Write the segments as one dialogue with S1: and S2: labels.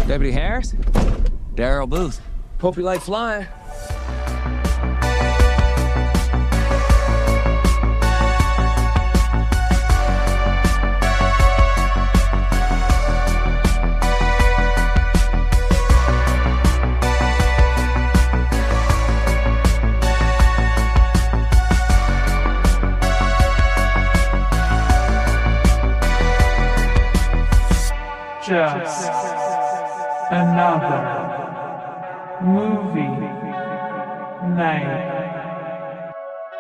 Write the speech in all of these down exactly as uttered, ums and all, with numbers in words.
S1: Deputy Harris? Daryl Booth. Hope you like flying.
S2: Just another movie night.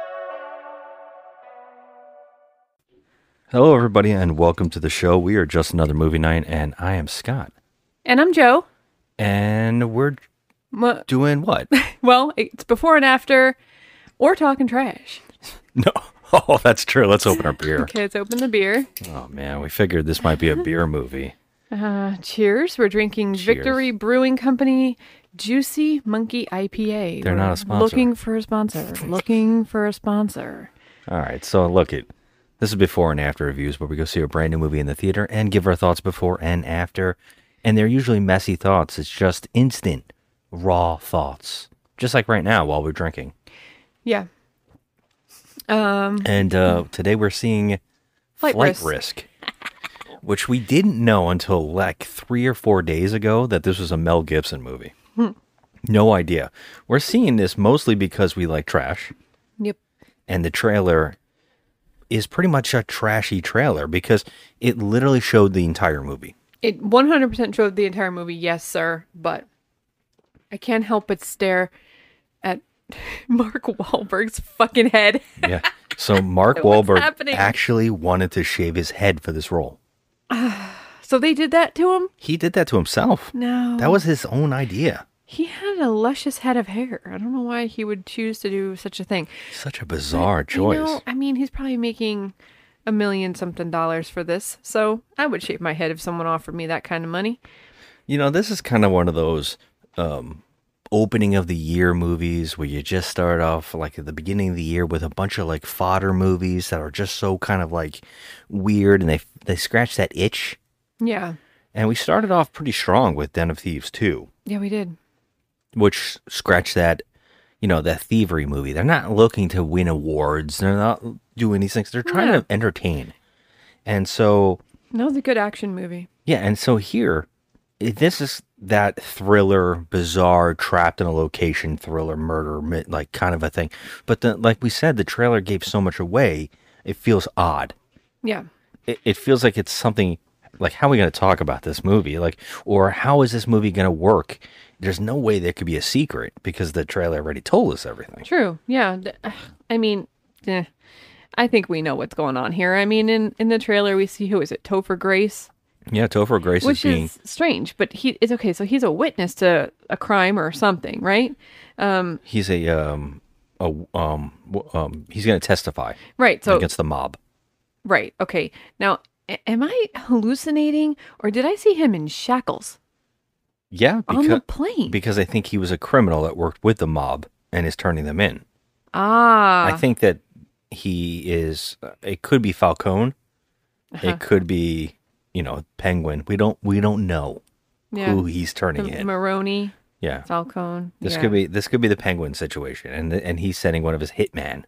S3: Hello, everybody, and welcome to the show. We are Just Another Movie Night, and I am Scott.
S4: And I'm Joe.
S3: And we're
S4: Well,
S3: doing what?
S4: well, it's before and after, or talking trash.
S3: No. Oh, that's true. Let's open our beer.
S4: Okay, let's open the beer.
S3: Oh, man, we figured this might be a beer movie.
S4: Uh, cheers. We're drinking
S3: Cheers.
S4: Victory Brewing Company Juicy Monkey I P A.
S3: They're
S4: We're
S3: not a sponsor.
S4: Looking for a sponsor. looking for a sponsor.
S3: All right, so look it. This is before and after reviews where we go see a brand new movie in the theater and give our thoughts before and after. And they're usually messy thoughts. It's just instant, raw thoughts. Just like right now while we're drinking.
S4: Yeah. Um.
S3: And uh, today we're seeing
S4: Flight
S3: Flight
S4: Risk.
S3: Risk, which we didn't know until like three or four days ago that this was a Mel Gibson movie.
S4: Hmm.
S3: No idea. We're seeing this mostly because we like trash.
S4: Yep.
S3: And the trailer is pretty much a trashy trailer because it literally showed the entire movie.
S4: It one hundred percent showed the entire movie, yes, sir. But I can't help but stare at Mark Wahlberg's fucking head.
S3: Yeah. So Mark
S4: What's
S3: Wahlberg
S4: happening?
S3: actually wanted to shave his head for this role.
S4: So they did that to him?
S3: He did that to himself.
S4: No.
S3: That was his own idea.
S4: He had a luscious head of hair. I don't know why he would choose to do such a thing.
S3: Such a bizarre
S4: But,
S3: choice.
S4: You know, I mean, he's probably making a million something dollars for this. So I would shave my head if someone offered me that kind of money.
S3: You know, this is kind of one of those um, opening of the year movies where you just start off like at the beginning of the year with a bunch of like fodder movies that are just so kind of like weird and they they scratch that itch.
S4: Yeah.
S3: And we started off pretty strong with Den of Thieves two,
S4: Yeah, we did.
S3: which scratched that, you know, that thievery movie. They're not looking to win awards. They're not doing these things. They're trying
S4: Yeah.
S3: to entertain. And so,
S4: That was a good action movie.
S3: yeah, and so here, i- this is that thriller, bizarre, trapped in a location thriller, murder, mi- like kind of a thing. But the, like we said, the trailer gave so much away, it feels odd.
S4: Yeah.
S3: It, it feels like it's something, like how are we going to talk about this movie? Like, or how is this movie going to work? There's no way there could be a secret because the trailer already told us everything.
S4: True. Yeah. D- I mean, eh, I think we know what's going on here. I mean, in, in the trailer, we see, who is it? Topher Grace?
S3: Yeah, Topher Grace
S4: Which
S3: is being...
S4: is strange, but he it's okay. So he's a witness to a crime or something, right? Um,
S3: He's a, um, a, um, w- um, he's going to testify
S4: right. So
S3: against the mob.
S4: right. Okay. Now, a- am I hallucinating, or did I see him in shackles
S3: Yeah,
S4: on the
S3: because,
S4: plane?
S3: because I think he was a criminal that worked with the mob and is turning them in.
S4: ah,
S3: I think that he is, uh, it could be Falcone.
S4: Uh-huh.
S3: It could be, you know, Penguin. We don't, we don't know
S4: yeah.
S3: who he's turning
S4: The
S3: in.
S4: Maroney,
S3: Yeah.
S4: Falcone.
S3: This
S4: yeah.
S3: could be this could be the Penguin situation, and and he's sending one of his hitman.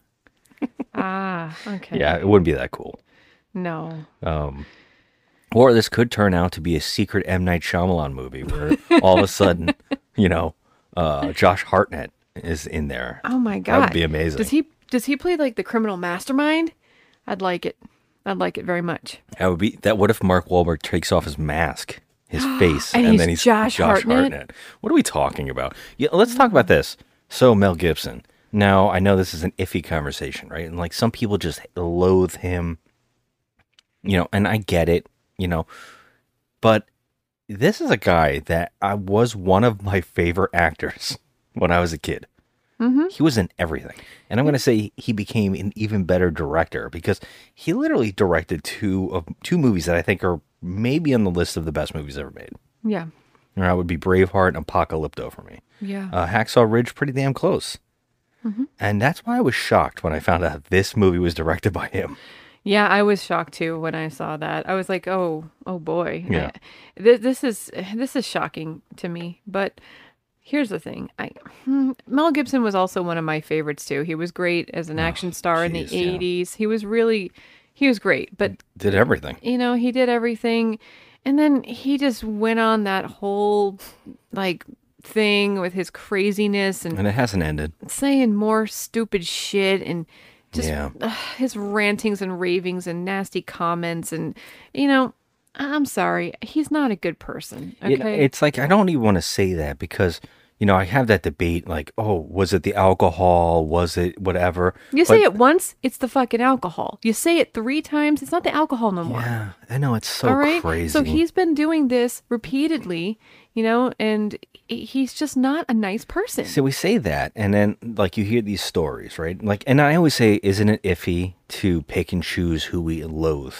S4: ah. Okay.
S3: Yeah, it wouldn't be that cool.
S4: No.
S3: Um, or this could turn out to be a secret M. Night Shyamalan movie where all of a sudden, you know, uh, Josh Hartnett is in there.
S4: Oh my god.
S3: That would be amazing.
S4: Does he does he play like the criminal mastermind? I'd like it. I'd like it very much.
S3: That would be that. What if Mark Wahlberg takes off his mask, his face,
S4: And
S3: and,
S4: he's
S3: then he's
S4: Josh Hartnett?
S3: What are we talking about? Yeah, let's talk about this. So Mel Gibson. Now I know this is an iffy conversation, right? And like some people just loathe him, you know, and I get it, you know, but this is a guy that I was one of my favorite actors when I was a kid.
S4: Mm-hmm.
S3: He was in everything. And I'm going to say he became an even better director because he literally directed two of two movies that I think are maybe on the list of the best movies ever made.
S4: Yeah.
S3: And that would be Braveheart and Apocalypto for me.
S4: Yeah.
S3: Uh, Hacksaw Ridge, pretty damn close.
S4: Mm-hmm.
S3: And that's why I was shocked when I found out this movie was directed by him.
S4: Yeah, I was shocked too when I saw that. I was like, "Oh, oh boy."
S3: Yeah.
S4: I, th- this is this is shocking to me. But here's the thing. I hmm, Mel Gibson was also one of my favorites too. He was great as an action star in the
S3: jeez, yeah.
S4: eighties. He was really he was great. But
S3: Did everything.
S4: you know, he did everything. And then he just went on that whole like thing with his craziness and
S3: And it hasn't ended.
S4: saying more stupid shit and just
S3: Yeah.
S4: ugh, his rantings and ravings and nasty comments. And, you know, I'm sorry. He's not a good person.
S3: It-
S4: Okay.
S3: it's like I don't even want to say that because you know I have that debate like, oh, was it the alcohol? Was it whatever?
S4: you say
S3: But-
S4: it once, it's the fucking alcohol. You say it three times, it's not the alcohol no more.
S3: Yeah, I know it's so
S4: All right.
S3: crazy.
S4: So he's been doing this repeatedly, you know, and he- he's just not a nice person.
S3: So we say that, and then like you hear these stories, right? Like, and I always say, isn't it iffy to pick and choose who we loathe,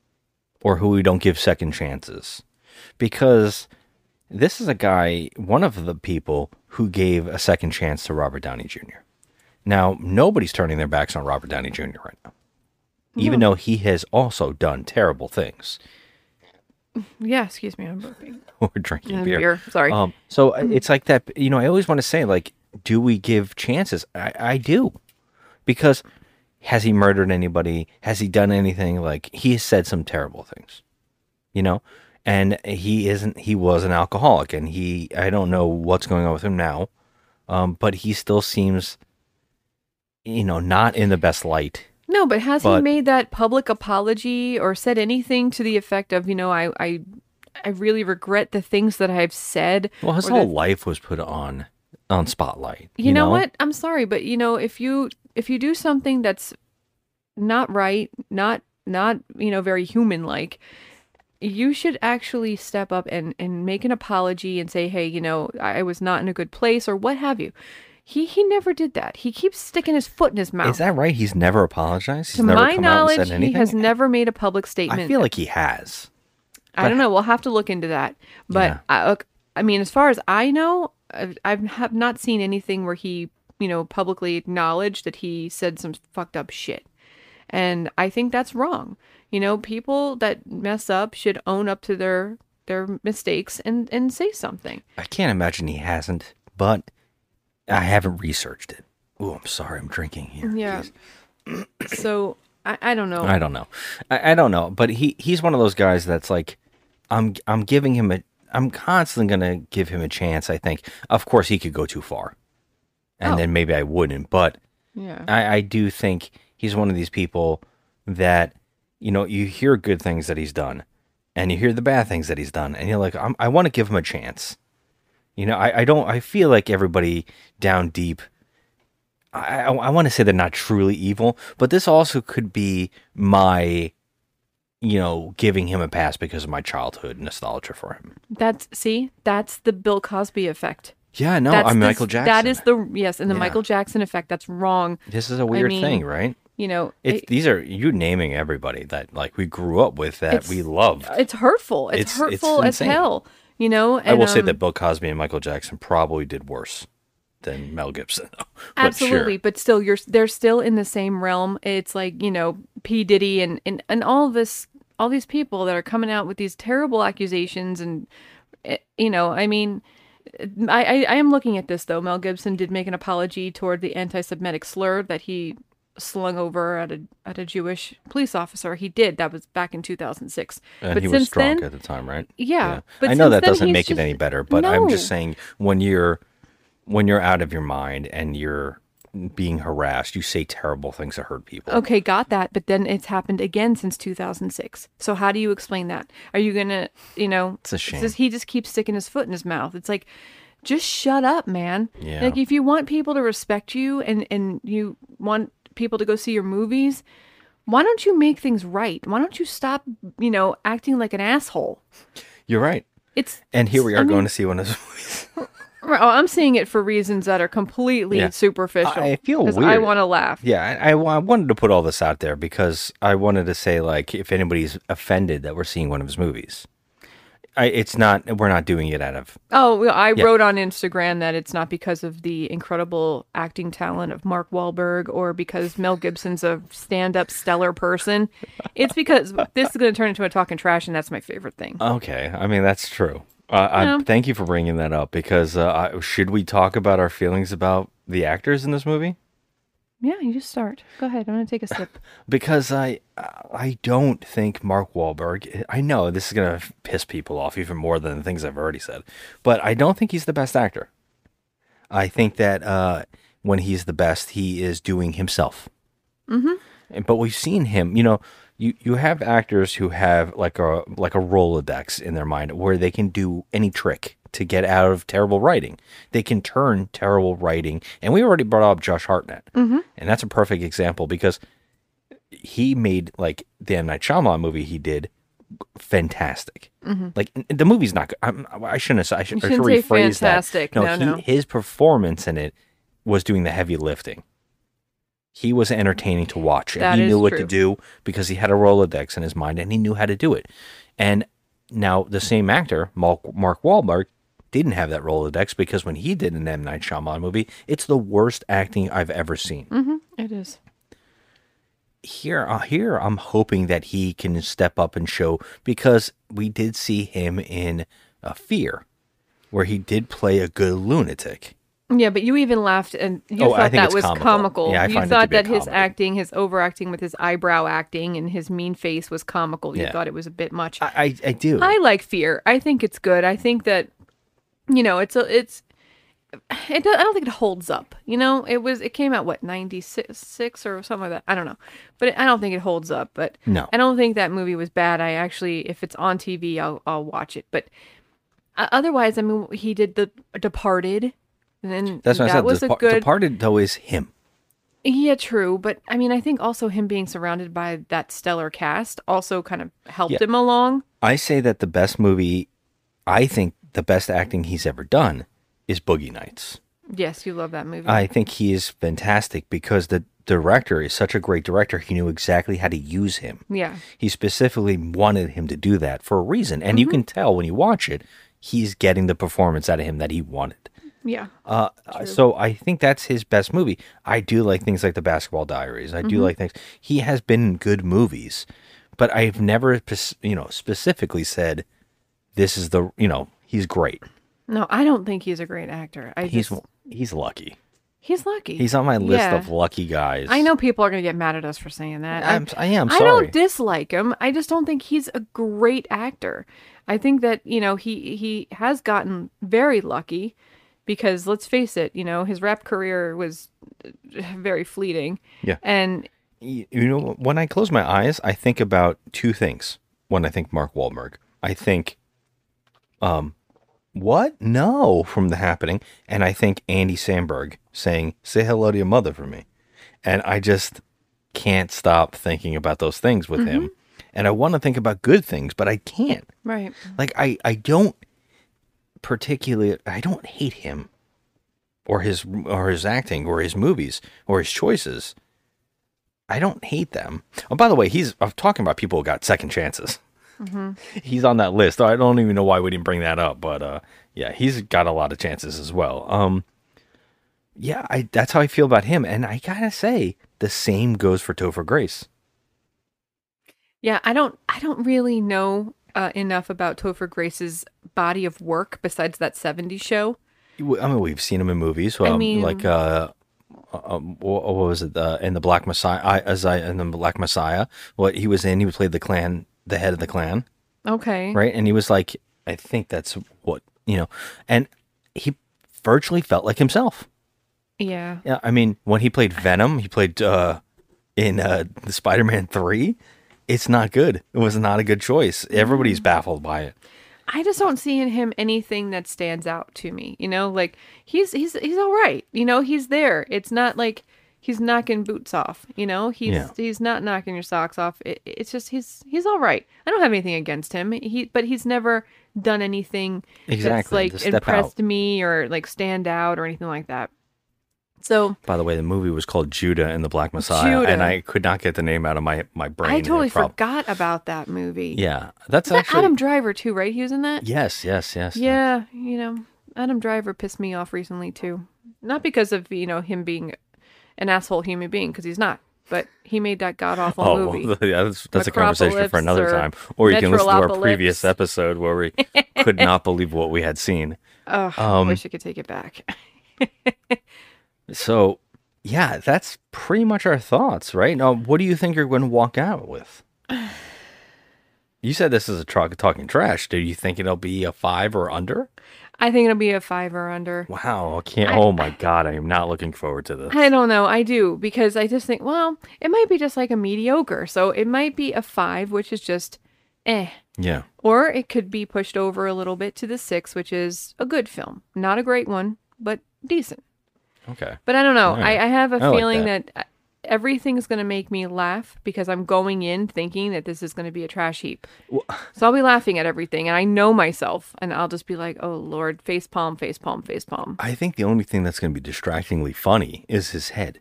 S3: or who we don't give second chances? Because this is a guy, one of the people who gave a second chance to Robert Downey Junior Now, nobody's turning their backs on Robert Downey Junior right now, even though he has also done terrible things.
S4: Yeah, excuse me, I'm burping.
S3: We're drinking
S4: Uh,
S3: beer.
S4: beer, sorry.
S3: Um, so uh, it's like that. You know, I always want to say, like, do we give chances? I, I do, because has he murdered anybody? Has he done anything? Like, he has said some terrible things, you know, and he isn't. He was an alcoholic, and he. I don't know what's going on with him now, um, but he still seems, you know, not in the best light.
S4: No, but has he
S3: But-
S4: made that public apology or said anything to the effect of, you know, I I, I really regret the things that I've said?
S3: Well, his
S4: or
S3: whole
S4: the-
S3: life was put on on spotlight.
S4: you, know, what? I'm sorry, but you know, if you if you do something that's not right, not not, you know, very human like, you should actually step up and and make an apology and say, "Hey, you know, I, I was not in a good place," or what have you. He he never did that. He keeps sticking his foot in his mouth.
S3: Is that right? He's never apologized. He's
S4: to
S3: never
S4: my
S3: come out and
S4: knowledge,
S3: said
S4: he
S3: anything.
S4: has never made a public statement.
S3: I feel like he has.
S4: I don't know. We'll have to look into that. But
S3: Yeah.
S4: I, look, I mean, as far as I know, I've, I have not seen anything where he, you know, publicly acknowledged that he said some fucked up shit. And I think that's wrong. You know, people that mess up should own up to their their mistakes and and say something.
S3: I can't imagine he hasn't, but I haven't researched it. Oh, I'm sorry. I'm drinking here.
S4: Yeah.
S3: Jeez.
S4: So I, I don't know.
S3: I don't know. I, I don't know. But he, he's one of those guys that's like, I'm I'm giving him a. I'm constantly gonna give him a chance. I think. Of course, he could go too far, and
S4: Oh.
S3: then maybe I wouldn't. But
S4: Yeah.
S3: I, I do think he's one of these people that, you know, you hear good things that he's done, and you hear the bad things that he's done, and you're like, I'm, I want to give him a chance. You know, I, I don't. I feel like everybody down deep. I I, I want to say they're not truly evil, but this also could be my, you know, giving him a pass because of my childhood nostalgia for him.
S4: That's see, that's the Bill Cosby effect.
S3: Yeah, no,
S4: That's
S3: I'm
S4: the-
S3: Michael Jackson.
S4: That is the yes, and the
S3: Yeah.
S4: Michael Jackson effect. That's wrong.
S3: This is a weird
S4: mean,
S3: thing, right?
S4: You know,
S3: It's
S4: it-
S3: these are you naming everybody that like we grew up with that
S4: It's-
S3: we loved.
S4: it's hurtful. It's,
S3: It's- it's
S4: hurtful as
S3: insane.
S4: hell. You know, and,
S3: I will say
S4: um,
S3: that Bill Cosby and Michael Jackson probably did worse than Mel Gibson. but
S4: absolutely,
S3: sure.
S4: but still, you're they're still in the same realm. It's like, you know, P Diddy and and and all this, all these people that are coming out with these terrible accusations, and eh, you know, I mean. I, I, I am looking at this though. Mel Gibson did make an apology toward the anti-Semitic slur that he slung over at a at a Jewish police officer. He did. That was back in two thousand six.
S3: And
S4: but
S3: he was
S4: since
S3: drunk
S4: then,
S3: at the time, right?
S4: yeah, but
S3: I know
S4: since
S3: that
S4: then,
S3: doesn't
S4: he's
S3: make it
S4: just-
S3: any better, but I'm just
S4: No.
S3: saying when you're when you're out of your mind and you're being harassed, you say terrible things that hurt people.
S4: Okay, got that. But then it's happened again since two thousand six. So how do you explain that? Are you gonna, you know?
S3: It's a shame.
S4: just- he just keeps sticking his foot in his mouth. It's like, just shut up, man.
S3: Yeah.
S4: Like if you want people to respect you and and you want people to go see your movies, why don't you make things right? Why don't you stop, you know, acting like an asshole?
S3: You're right.
S4: It's
S3: And here we are
S4: I
S3: going
S4: mean-
S3: to see one of those movies.
S4: Oh, I'm seeing it for reasons that are completely
S3: Yeah.
S4: superficial.
S3: I feel
S4: 'cause I
S3: weird.
S4: want to laugh.
S3: Yeah, I, I, I wanted to put all this out there because I wanted to say, like, if anybody's offended that we're seeing one of his movies, I, it's not. We're not doing it out of.
S4: Oh, well, I
S3: Yeah.
S4: wrote on Instagram that it's not because of the incredible acting talent of Mark Wahlberg or because Mel Gibson's a stand-up stellar person. It's because this is going to turn into a talking trash, and that's my favorite thing.
S3: Okay, I mean that's true. Uh, I,
S4: Yeah.
S3: thank you for bringing that up because uh, I, should we talk about our feelings about the actors in this movie?
S4: Yeah, you just start. Go ahead. I'm going to take a sip.
S3: Because I I don't think Mark Wahlberg. I know this is gonna piss people off even more than the things I've already said, but I don't think he's the best actor. I think that uh, when he's the best, he is doing himself. Mm-hmm. But we've seen him. You know, you you have actors who have like a like a Rolodex in their mind where they can do any trick to get out of terrible writing. They can turn terrible writing, and we already brought up Josh Hartnett, mm-hmm. and that's a perfect example because he made like the M. Night Shyamalan movie he did fantastic. Mm-hmm. Like n- the movie's not good. I'm, I shouldn't have. I should,
S4: You
S3: I should
S4: shouldn't say
S3: rephrase
S4: fantastic.
S3: that.
S4: No,
S3: he,
S4: no.
S3: his performance in it was doing the heavy lifting. He was entertaining to watch, and
S4: That
S3: he
S4: is
S3: knew what to
S4: true.
S3: do because he had a Rolodex in his mind, and he knew how to do it. And now the same actor, Mark, Mark Wahlberg, didn't have that Rolodex because when he did an M. Night Shyamalan movie, it's the worst acting I've ever seen.
S4: Mm-hmm. It is.
S3: Here, uh, here, I'm hoping that he can step up and show because we did see him in uh, Fear, where he did play a good lunatic.
S4: Yeah, but you even laughed and you
S3: Oh, I
S4: thought
S3: think
S4: that
S3: it's
S4: was
S3: comical.
S4: comical.
S3: Yeah, I
S4: you
S3: find it to
S4: thought
S3: be a
S4: that his
S3: comedy.
S4: acting, his overacting with his eyebrow acting and his mean face was comical. You
S3: Yeah.
S4: thought it was a bit much.
S3: I, I, I do.
S4: I like Fear. I think it's good. I think that, you know, it's a, it's, it, do- I don't think it holds up. You know, it was, it came out what ninety-six or something like that. I don't know, but it, I don't think it holds up. But
S3: No.
S4: I don't think that movie was bad. I actually, if it's on T V, I'll I'll watch it. But uh, otherwise, I mean, he did the Departed, and then
S3: That's what
S4: that
S3: I said.
S4: was
S3: Depar-
S4: a good.
S3: Departed, though, is him.
S4: Yeah, true. But I mean, I think also him being surrounded by that stellar cast also kind of helped
S3: Yeah.
S4: him along.
S3: I say that the best movie, I think the best acting he's ever done is Boogie Nights.
S4: Yes, you love that movie.
S3: I think he is fantastic because the director is such a great director. He knew exactly how to use him.
S4: yeah.
S3: He specifically wanted him to do that for a reason. And
S4: Mm-hmm.
S3: you can tell when you watch it, he's getting the performance out of him that he wanted.
S4: Yeah.
S3: Uh, so I think that's his best movie. I do like things like The Basketball Diaries. I
S4: Mm-hmm.
S3: do like things. He has been in good movies, but I've never, pes- you know, specifically said this is the, you know, he's great.
S4: No, I don't think he's a great actor. I
S3: He's
S4: just
S3: he's lucky.
S4: he's lucky.
S3: He's on my list
S4: Yeah.
S3: of lucky guys.
S4: I know people are going to get mad at us for saying that.
S3: I'm, I am
S4: I
S3: sorry.
S4: don't dislike him. I just don't think he's a great actor. I think that, you know, he he has gotten very lucky because let's face it, you know, his rap career was uh, very fleeting.
S3: Yeah.
S4: And
S3: you you know, when I close my eyes, I think about two things. When I think Mark Wahlberg, I think, um, what? No, from The Happening, and I think Andy Samberg saying, "Say hello to your mother for me," and I just can't stop thinking about those things with him. And I want to think about good things, but I can't.
S4: right.
S3: Like I, I don't particularly, I don't hate him, or his, or his acting, or his movies, or his choices. I don't hate them. Oh, by the way, he's I'm talking about people who got second chances. He's on that list. I don't even know why we didn't bring that up, but uh, yeah, he's got a lot of chances as well. Um, yeah, I that's how I feel about him, and I gotta say the same goes for Topher Grace.
S4: Yeah, I don't I don't really know uh, enough about Topher Grace's body of work besides that seventies show.
S3: I mean, we've seen him in movies. Um,
S4: mean-
S3: like uh, um, what, what was it? Uh, in the Black Messiah, I, as I in the Black Messiah, what he was in, he played the clan, the head of the clan,
S4: Okay.
S3: right? And he was like, I think that's what you know, and he virtually felt like himself.
S4: Yeah.
S3: Yeah, I mean, when he played Venom, he played uh, in uh, the Spider-Man three. It's not good. It was not a good choice. Everybody's baffled by it.
S4: I just don't see in him anything that stands out to me. You know, like he's he's he's all right. You know, he's there. It's not like he's knocking boots off. You know, he's
S3: Yeah.
S4: he's not knocking your socks off. It, it's just he's he's all right. I don't have anything against him. He but he's never done anything that's
S3: Exactly,
S4: like
S3: to step
S4: impressed me or like stand out or anything like that. So,
S3: by the way, the movie was called Judah and the Black Messiah,
S4: Judah.
S3: and I could not get the name out of my, my brain.
S4: I totally
S3: It prob-
S4: forgot about that movie.
S3: Yeah, that's
S4: Was that
S3: actually
S4: Adam Driver too, right? He was in that?
S3: Yes, yes, yes.
S4: Yeah, you know, Adam Driver pissed me off recently too. Not because of, you know, him being an asshole human being, because he's not. But he made that god-awful
S3: Oh,
S4: movie.
S3: well, yeah, that's, that's a conversation for
S4: Macropolis
S3: another
S4: or
S3: time. Or you can listen to our
S4: Metrolopolis.
S3: previous episode where we could not believe what we had seen.
S4: Oh,
S3: Um,
S4: I wish I could take it back.
S3: So, yeah, that's pretty much our thoughts, right? Now, what do you think you're going to walk out with? You said this is a tro- talking trash. Do you think it'll be a five or under?
S4: I think it'll be a five or under.
S3: Wow, I can't.
S4: I-
S3: oh my God, I am not looking forward to this.
S4: I don't know. I do, because I just think, well, it might be just like a mediocre. So it might be a five, which is just eh.
S3: Yeah.
S4: Or it could be pushed over a little bit to the six, which is a good film. Not a great one, but decent.
S3: Okay.
S4: But I don't know.
S3: All right.
S4: I, I have a
S3: I like
S4: feeling
S3: that.
S4: that. everything's going to make me laugh because I'm going in thinking that this is going to be a trash heap. So I'll be laughing at everything, and I know myself, and I'll just be like, oh, Lord, face palm, face palm, face palm.
S3: I think the only thing that's going to be distractingly funny is his head.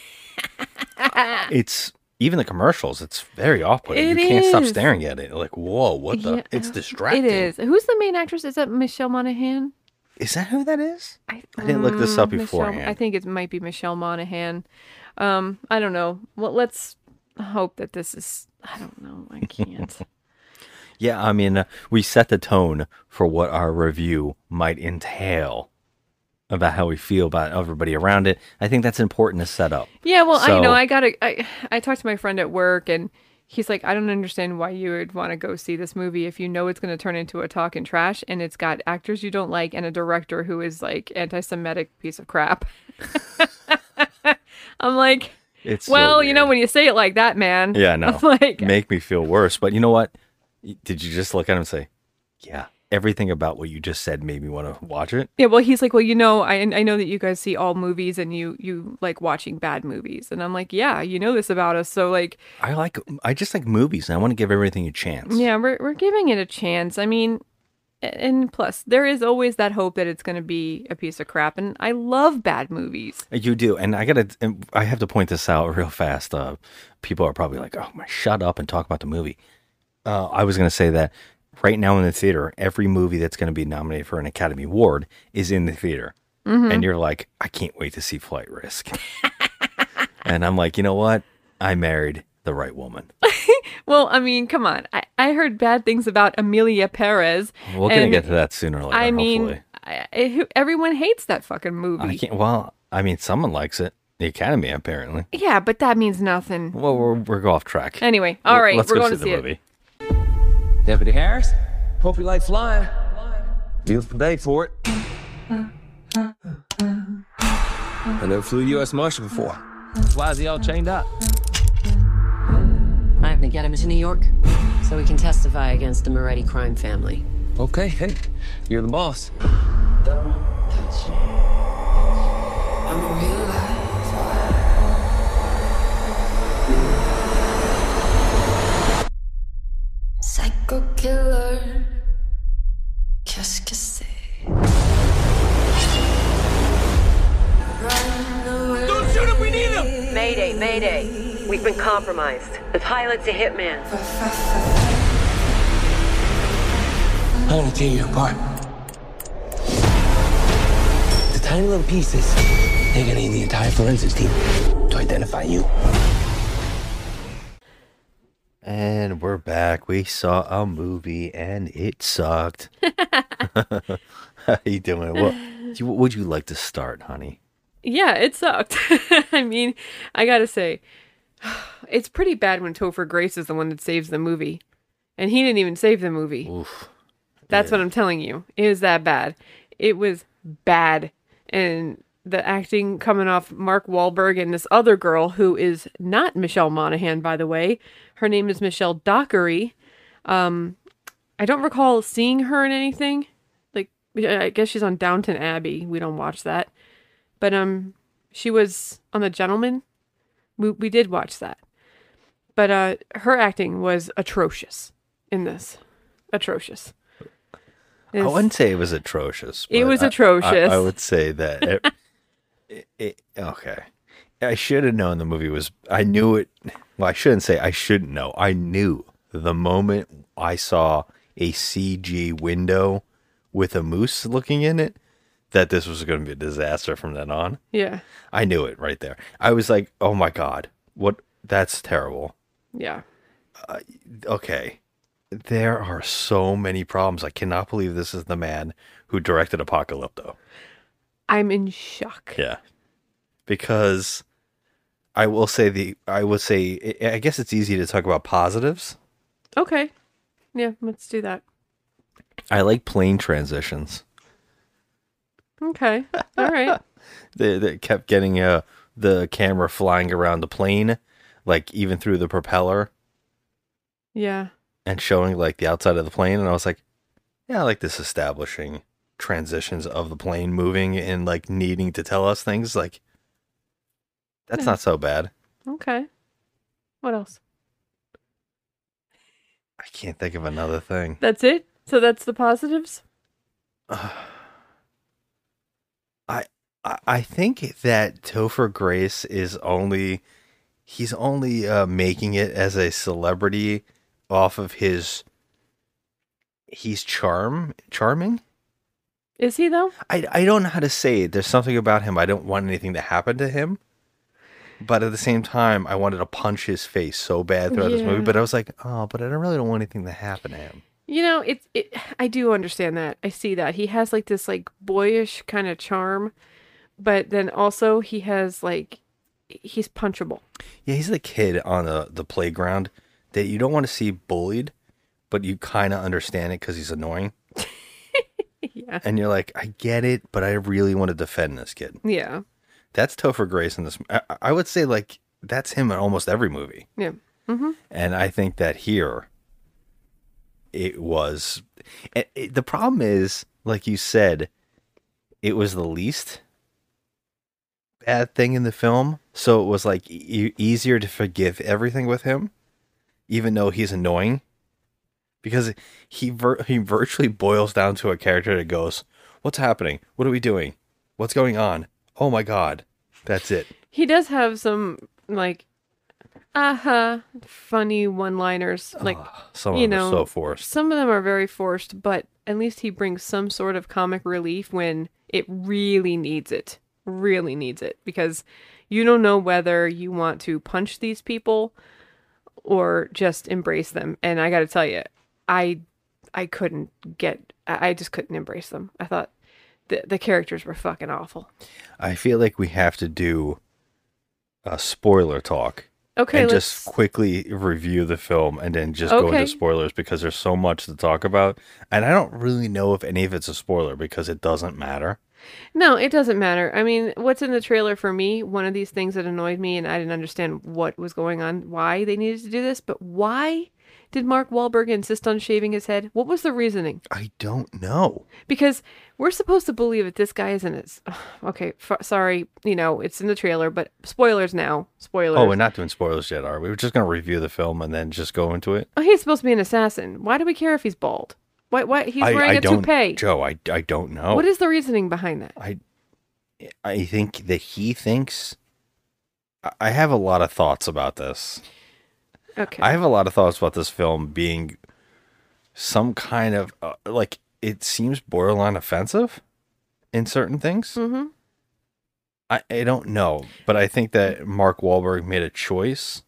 S3: It's even the commercials. It's very off-putting. You
S4: It
S3: can't stop
S4: is.
S3: staring at it. Like, whoa, what the?
S4: Yeah,
S3: It's distracting.
S4: It is. Who's the main actress? Is that Michelle Monaghan?
S3: Is that who that is?
S4: I,
S3: I didn't look this up
S4: Mm, Michelle-
S3: beforehand.
S4: I think it might be Michelle Monaghan. Um, I don't know. Well, let's hope that this is. I don't know. I can't.
S3: Yeah, I mean, uh, we set the tone for what our review might entail about how we feel about everybody around it. I think that's important to set up.
S4: Yeah, well, I
S3: So-
S4: know I got to I I talked to my friend at work, and he's like, I don't understand why you would want to go see this movie if you know it's going to turn into a talking trash, and it's got actors you don't like and a director who is like anti-Semitic piece of crap. I'm like,
S3: It's so
S4: well, you know,
S3: weird.
S4: when you say it like that, man.
S3: Yeah, no.
S4: I'm like,
S3: Make me feel worse. But you know what? Did you just look at him and say, yeah, everything about what you just said made me want to watch it?
S4: yeah, well, he's like, well, you know, I I know that you guys see all movies and you you like watching bad movies, and I'm like, yeah, you know this about us, so like,
S3: I like, I just like movies and I want to give everything a chance.
S4: yeah, we're we're giving it a chance. I mean, a- and plus, there is always that hope that it's going to be a piece of crap, and I love bad movies.
S3: You do. And I got to, and I have to point this out real fast. Uh, people are probably like, oh, my, shut up and talk about the movie. Uh, I was going to say that right now in the theater, every movie that's going to be nominated for an Academy Award is in the theater.
S4: Mm-hmm.
S3: And you're like, I can't wait to see Flight Risk. And I'm like, you know what? I married the right woman.
S4: Well, I mean, come on. I, I heard bad things about Amelia Perez.
S3: We're going to
S4: and
S3: get to that sooner or later,
S4: I mean,
S3: hopefully.
S4: I, I, everyone hates that fucking movie.
S3: I can't, well, I mean, someone likes it. The Academy, apparently.
S4: Yeah, but that means nothing.
S3: Well, we're, we're off track.
S4: Anyway, all right,
S3: Let's
S4: we're
S3: go
S4: going
S3: see
S4: to see
S3: the
S4: it.
S3: movie.
S1: Deputy Harris, hope you like flying. Beautiful day for it. I never flew U S Marshal before. Why is he all chained up?
S5: I have to get him to New York so he can testify against the Moretti crime family.
S1: Okay, hey, you're the boss.
S6: Psycho killer. Qu'est-ce que c'est?
S1: Don't shoot him, we need him!
S5: Mayday, Mayday. We've been compromised. The pilot's a hitman.
S1: I'm gonna tear you apart. The tiny little pieces, they're gonna need the entire forensics team to identify you.
S3: And we're back. We saw a movie and it sucked. How you doing? What you- would you like to start, honey?
S4: Yeah, it sucked. I mean, I gotta say, it's pretty bad when Topher Grace is the one that saves the movie. And he didn't even save the movie.
S3: Oof.
S4: That's what I'm telling you. It was that bad. It was bad. And the acting coming off Mark Wahlberg and this other girl who is not Michelle Monaghan, by the way. Her name is Michelle Dockery. Um, I don't recall seeing her in anything. Like, I guess she's on Downton Abbey. We don't watch that. But um, she was on The Gentleman. We we did watch that. But uh, her acting was atrocious in this. Atrocious.
S3: I
S4: It's-
S3: wouldn't say it was atrocious.
S4: It
S3: but
S4: was
S3: I-
S4: atrocious.
S3: I, I would say that it, It, okay. I should have known the movie was. I knew it. Well, I shouldn't say I shouldn't know. I knew the moment I saw a C G window with a moose looking in it that this was going to be a disaster from then on.
S4: Yeah.
S3: I knew it right there. I was like, oh my God, what? That's terrible.
S4: Yeah.
S3: Uh, okay. There are so many problems. I cannot believe this is the man who directed Apocalypto.
S4: I'm in shock.
S3: Yeah. Because I will say the, I will say, I guess it's easy to talk about positives.
S4: Okay. Yeah, let's do that.
S3: I like plane transitions.
S4: Okay. All right.
S3: They, they kept getting uh, the camera flying around the plane, like even through the propeller
S4: Yeah.
S3: and showing like the outside of the plane. And I was like, yeah, I like this establishing transitions of the plane moving and like needing to tell us things. Like, that's
S4: Yeah.
S3: not so bad.
S4: Okay. What else?
S3: I can't think of another thing.
S4: That's it? So that's the positives?
S3: I I I think that Topher Grace is only he's only uh, making it as a celebrity off of his he's charm charming.
S4: Is he though?
S3: I I don't know how to say it. There's something about him I don't want anything to happen to him. But at the same time, I wanted to punch his face so bad throughout this movie.
S4: Yeah.
S3: But I was like, oh, but I don't really don't want anything to happen to him.
S4: You know, it's it I do understand that. I see that. He has like this like boyish kind of charm, but then also he has like he's punchable.
S3: Yeah, he's the kid on the, the playground that you don't want to see bullied, but you kind of understand it because he's annoying.
S4: Yeah.
S3: And you're like, I get it, but I really want to defend this kid.
S4: Yeah.
S3: That's Topher Grace in this. I, I would say like that's him in almost every movie.
S4: Yeah. Mm-hmm.
S3: And I think that here it was. It, it, the problem is, like you said, it was the least bad thing in the film. So it was like e- easier to forgive everything with him, even though he's annoying. Because he vir- he virtually boils down to a character that goes, what's happening? What are we doing? What's going on? Oh my God. That's it.
S4: He does have some like uh-huh funny one-liners. Like
S3: Some of
S4: you
S3: them
S4: know,
S3: are so forced.
S4: some of them are very forced, but at least he brings some sort of comic relief when it really needs it. Really needs it. Because you don't know whether you want to punch these people or just embrace them. And I gotta tell you, I I couldn't get I I just couldn't embrace them. I thought the the characters were fucking awful.
S3: I feel like we have to do a spoiler talk.
S4: Okay,
S3: and
S4: let's
S3: just quickly review the film and then just go
S4: Okay.
S3: into spoilers because there's so much to talk about. And I don't really know if any of it's a spoiler because it doesn't matter.
S4: No, it doesn't matter. I mean, what's in the trailer for me, one of these things that annoyed me, and I didn't understand what was going on, why they needed to do this, but why did Mark Wahlberg insist on shaving his head? What was the reasoning?
S3: I don't know.
S4: Because we're supposed to believe that this guy isn't as... Okay, f- sorry, you know, it's in the trailer, but spoilers now. Spoilers.
S3: Oh, we're not doing spoilers yet, are we? We're just going to review the film and then just go into it.
S4: Oh, he's supposed to be an assassin. Why do we care if he's bald? Why? Why? He's
S3: I,
S4: wearing
S3: I
S4: a
S3: don't,
S4: toupee.
S3: Joe, I, I don't know.
S4: What is the reasoning behind that?
S3: I I think that he thinks... I- I have a lot of thoughts about this.
S4: Okay.
S3: I have a lot of thoughts about this film being some kind of... Uh, like, it seems borderline offensive in certain things.
S4: Mm-hmm.
S3: I, I don't know, but I think that Mark Wahlberg made a choice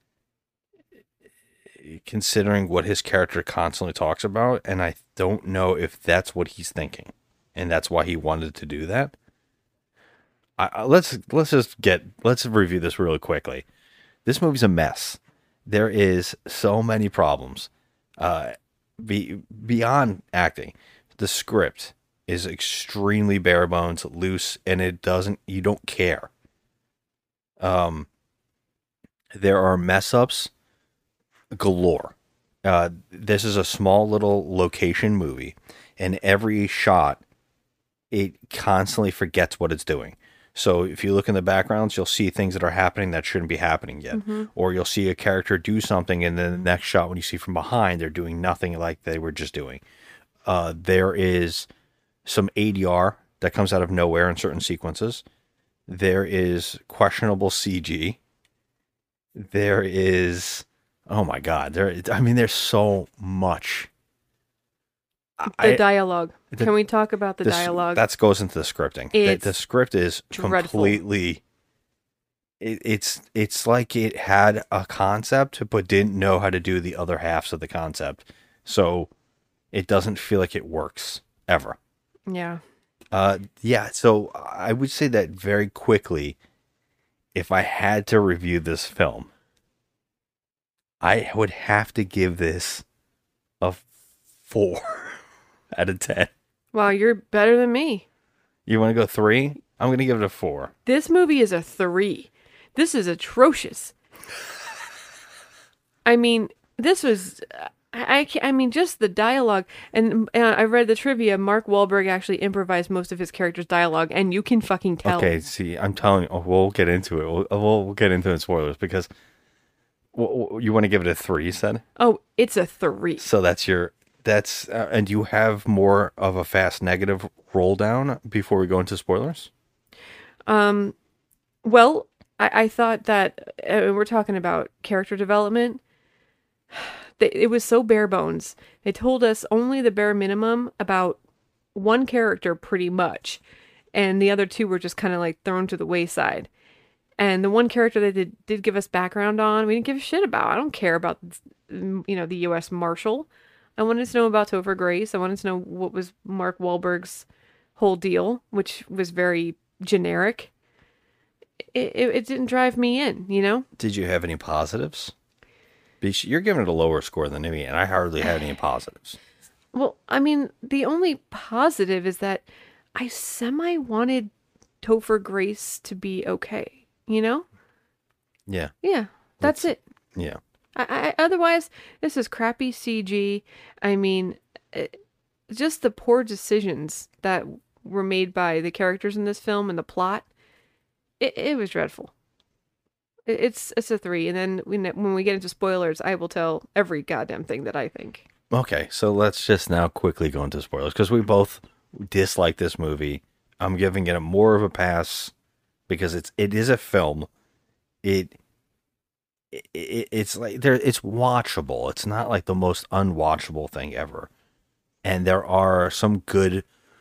S3: considering what his character constantly talks about, and I don't know if that's what he's thinking, and that's why he wanted to do that. I, I, let's let's just get let's review this really quickly. This movie's a mess. There is so many problems. Uh, be, beyond acting, the script is extremely bare bones, loose, and it doesn't. You don't care. Um, there are mess ups galore. Uh, this is a small little location movie, and every shot, it constantly forgets what it's doing. So if you look in the backgrounds, you'll see things that are happening that shouldn't be happening yet.
S4: Mm-hmm.
S3: Or you'll see a character do something, and then the next shot, when you see from behind, they're doing nothing like they were just doing. Uh, there is some A D R that comes out of nowhere in certain sequences. There is questionable C G. There is, oh my God, there. I mean, there's so much.
S4: The
S3: I-
S4: dialogue.
S3: the-
S4: Can we talk about the
S3: this-
S4: dialogue?
S3: That goes into the scripting. The,
S4: It's
S3: the script is
S4: dreadful.
S3: completely. It, it's it's like it had a concept, but didn't know how to do the other halves of the concept, so it doesn't feel like it works ever.
S4: Yeah.
S3: Uh, yeah. So I would say that very quickly, if I had to review this film, I would have to give this a four out of ten.
S4: Wow, you're better than me.
S3: You want to go three? I'm going to give it a four.
S4: This movie is a three. This is atrocious. I mean, this was. I, I, can't- I mean, just the dialogue. And, and I read the trivia. Mark Wahlberg actually improvised most of his character's dialogue, and you can fucking tell.
S3: Okay, see, I'm telling you, oh, we'll get into it. We'll, we'll, we'll get into it in spoilers because w- w- you want to give it a three, you said?
S4: Oh, it's a three.
S3: So that's your, that's, uh, and you have more of a fast negative roll down before we go into spoilers?
S4: Um, well, I, I thought that uh, we're talking about character development. They, it was so bare bones. They told us only the bare minimum about one character, pretty much, and the other two were just kind of like thrown to the wayside. And the one character they did, did give us background on, we didn't give a shit about. I don't care about, you know, the U S Marshal. I wanted to know about Topher Grace. I wanted to know what was Mark Wahlberg's whole deal, which was very generic. It, it, it didn't drive me in, you know?
S3: Did you have any positives? Because you're giving it a lower score than me, and I hardly had any positives.
S4: Well, I mean, the only positive is that I semi wanted Topher Grace to be okay, you know?
S3: Yeah,
S4: Yeah, that's it.
S3: yeah.
S4: I, I, otherwise, this is crappy C G. I mean, it, just the poor decisions that were made by the characters in this film and the plot. It, it was dreadful. It, it's it's a three, and then when when we get into spoilers, I will tell every goddamn thing that I think.
S3: Okay, so let's just now quickly go into spoilers because we both dislike this movie. I'm giving it a more of a pass because it's it is a film. It, it, it it's like there it's watchable. It's not like the most unwatchable thing ever. And there are some good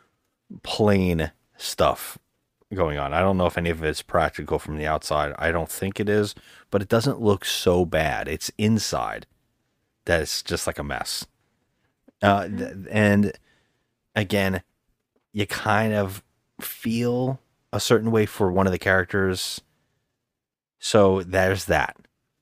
S3: plain stuff going on. I don't know if any of it's practical from the outside. I don't think it is, but it doesn't look so bad. It's inside that it's just like a mess. Uh, th- and again, you kind of feel a certain way for one of the characters. So there's that.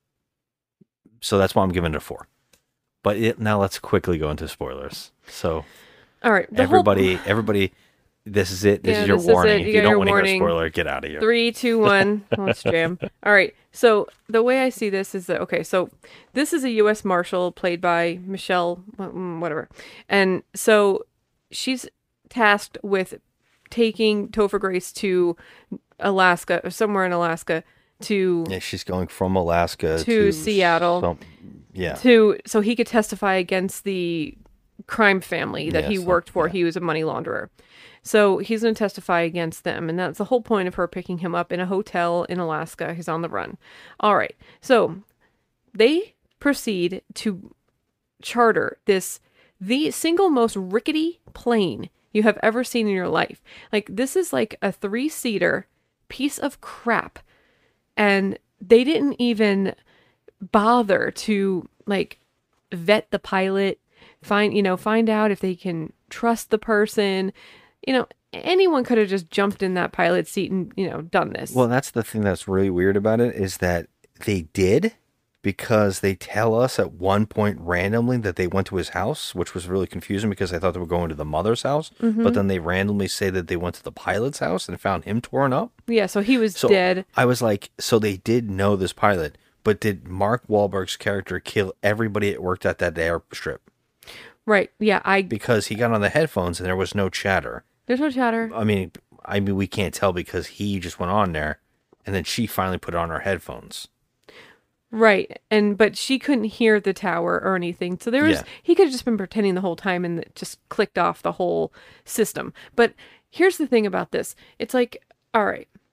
S3: So that's why I'm giving it a four. But it, now let's quickly go into spoilers. So
S4: All right, the
S3: everybody,
S4: whole,
S3: everybody, this is it. This
S4: Yeah,
S3: is your
S4: this is
S3: warning.
S4: it.
S3: If
S4: You
S3: you
S4: got
S3: don't
S4: your
S3: want to hear a
S4: warning.
S3: spoiler, get out of here.
S4: Three, two, one. Let's jam. All right. So the way I see this is that okay. So this is a U S Marshal played by Michelle, mm, whatever, and so she's tasked with taking Topher Grace to Alaska or somewhere in Alaska to
S3: Yeah, she's going from Alaska to,
S4: To Seattle.
S3: some- yeah.
S4: to so he could testify against the crime family that
S3: Yeah,
S4: he
S3: so-
S4: worked for.
S3: yeah.
S4: He was a money launderer. So he's going to testify against them. And that's the whole point of her picking him up in a hotel in Alaska. He's on the run. All right. So they proceed to charter this, the single most rickety plane you have ever seen in your life. Like, this is like a three-seater piece of crap. And they didn't even bother to, like, vet the pilot, find, you know, find out if they can trust the person. You know, anyone could have just jumped in that pilot seat and, you know, done this.
S3: Well, that's the thing that's really weird about it is that they did because they tell us at one point randomly that they went to his house, which was really confusing because I thought they were going to the mother's house.
S4: Mm-hmm.
S3: But then they randomly say that they went to the pilot's house and found him torn up.
S4: yeah, so he was
S3: So
S4: dead.
S3: I was like, so they did know this pilot, but did Mark Wahlberg's character kill everybody that worked at that airstrip?
S4: Right. Yeah, I
S3: Because he got on the headphones and there was no chatter.
S4: there's no chatter.
S3: I mean, I mean, we can't tell because he just went on there, and then she finally put on her headphones.
S4: Right. And but she couldn't hear the tower or anything. So there was
S3: Yeah.
S4: he could have just been pretending the whole time and it just clicked off the whole system. But here's the thing about this. It's like, all right.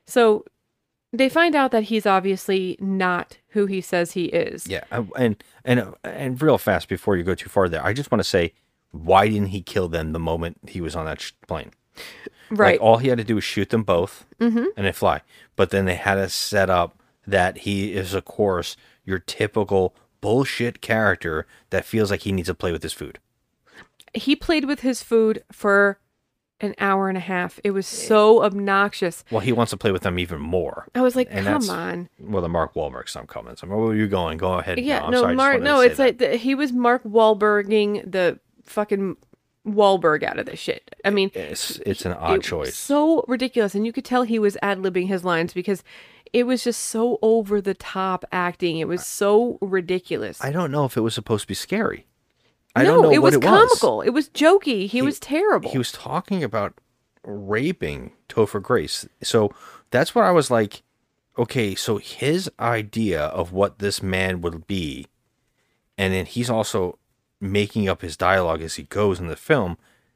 S4: So they find out that he's obviously not who he says he is.
S3: Yeah, I- and and and real fast before you go too far there, I just want to say, why didn't he kill them the moment he was on that sh- plane?
S4: Right.
S3: Like all he had to do was shoot them both, mm-hmm. and they fly. But then they had to set up that he is, of course, your typical bullshit character that feels like he needs to play with his food.
S4: He played with his food for an hour and a half. It was so obnoxious.
S3: Well, he wants to play with them even more.
S4: I was like,
S3: And
S4: come
S3: that's-
S4: on.
S3: Well, the Mark Wahlberg some comments. I mean, where are you going? Go ahead.
S4: Yeah,
S3: I'm
S4: no,
S3: sorry, I just
S4: Mark.
S3: wanted to
S4: No,
S3: say
S4: it's
S3: that.
S4: like the, he was Mark Wahlberging the fucking Wahlberg out of this shit. I mean,
S3: It's, it's an odd
S4: it was
S3: choice.
S4: so ridiculous, and you could tell he was ad libbing his lines because it was just so over the top acting. It was so ridiculous.
S3: I don't know if it was supposed to be scary. I
S4: no,
S3: don't know
S4: it
S3: what
S4: was
S3: it
S4: comical. It was jokey. He, was terrible.
S3: He was talking about raping Topher Grace. So that's what I was like, okay, so his idea of what this man would be, and then he's also making up his dialogue as he goes in the film.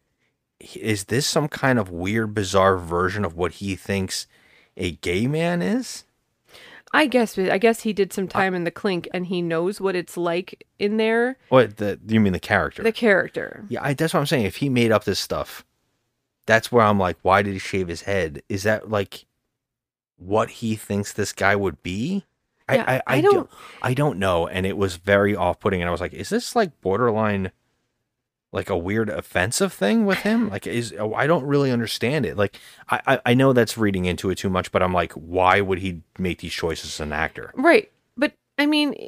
S3: Is this some kind of weird, bizarre version of what he thinks a gay man is?
S4: I guess. I guess he did some time in the clink, and he knows what it's like in there.
S3: What the? You mean the character?
S4: The character.
S3: Yeah, I, that's what I'm saying. If he made up this stuff, that's where I'm like, why did he shave his head? Is that like what he thinks this guy would be?
S4: Yeah,
S3: I, I, I,
S4: I
S3: don't,
S4: don't-
S3: I don't know. And it was very off-putting. And I was like, is this like borderline, like a weird offensive thing with him? Like, is I don't really understand it. Like, I, I, I know that's reading into it too much, but I'm like, why would he make these choices as an actor?
S4: Right. But I mean,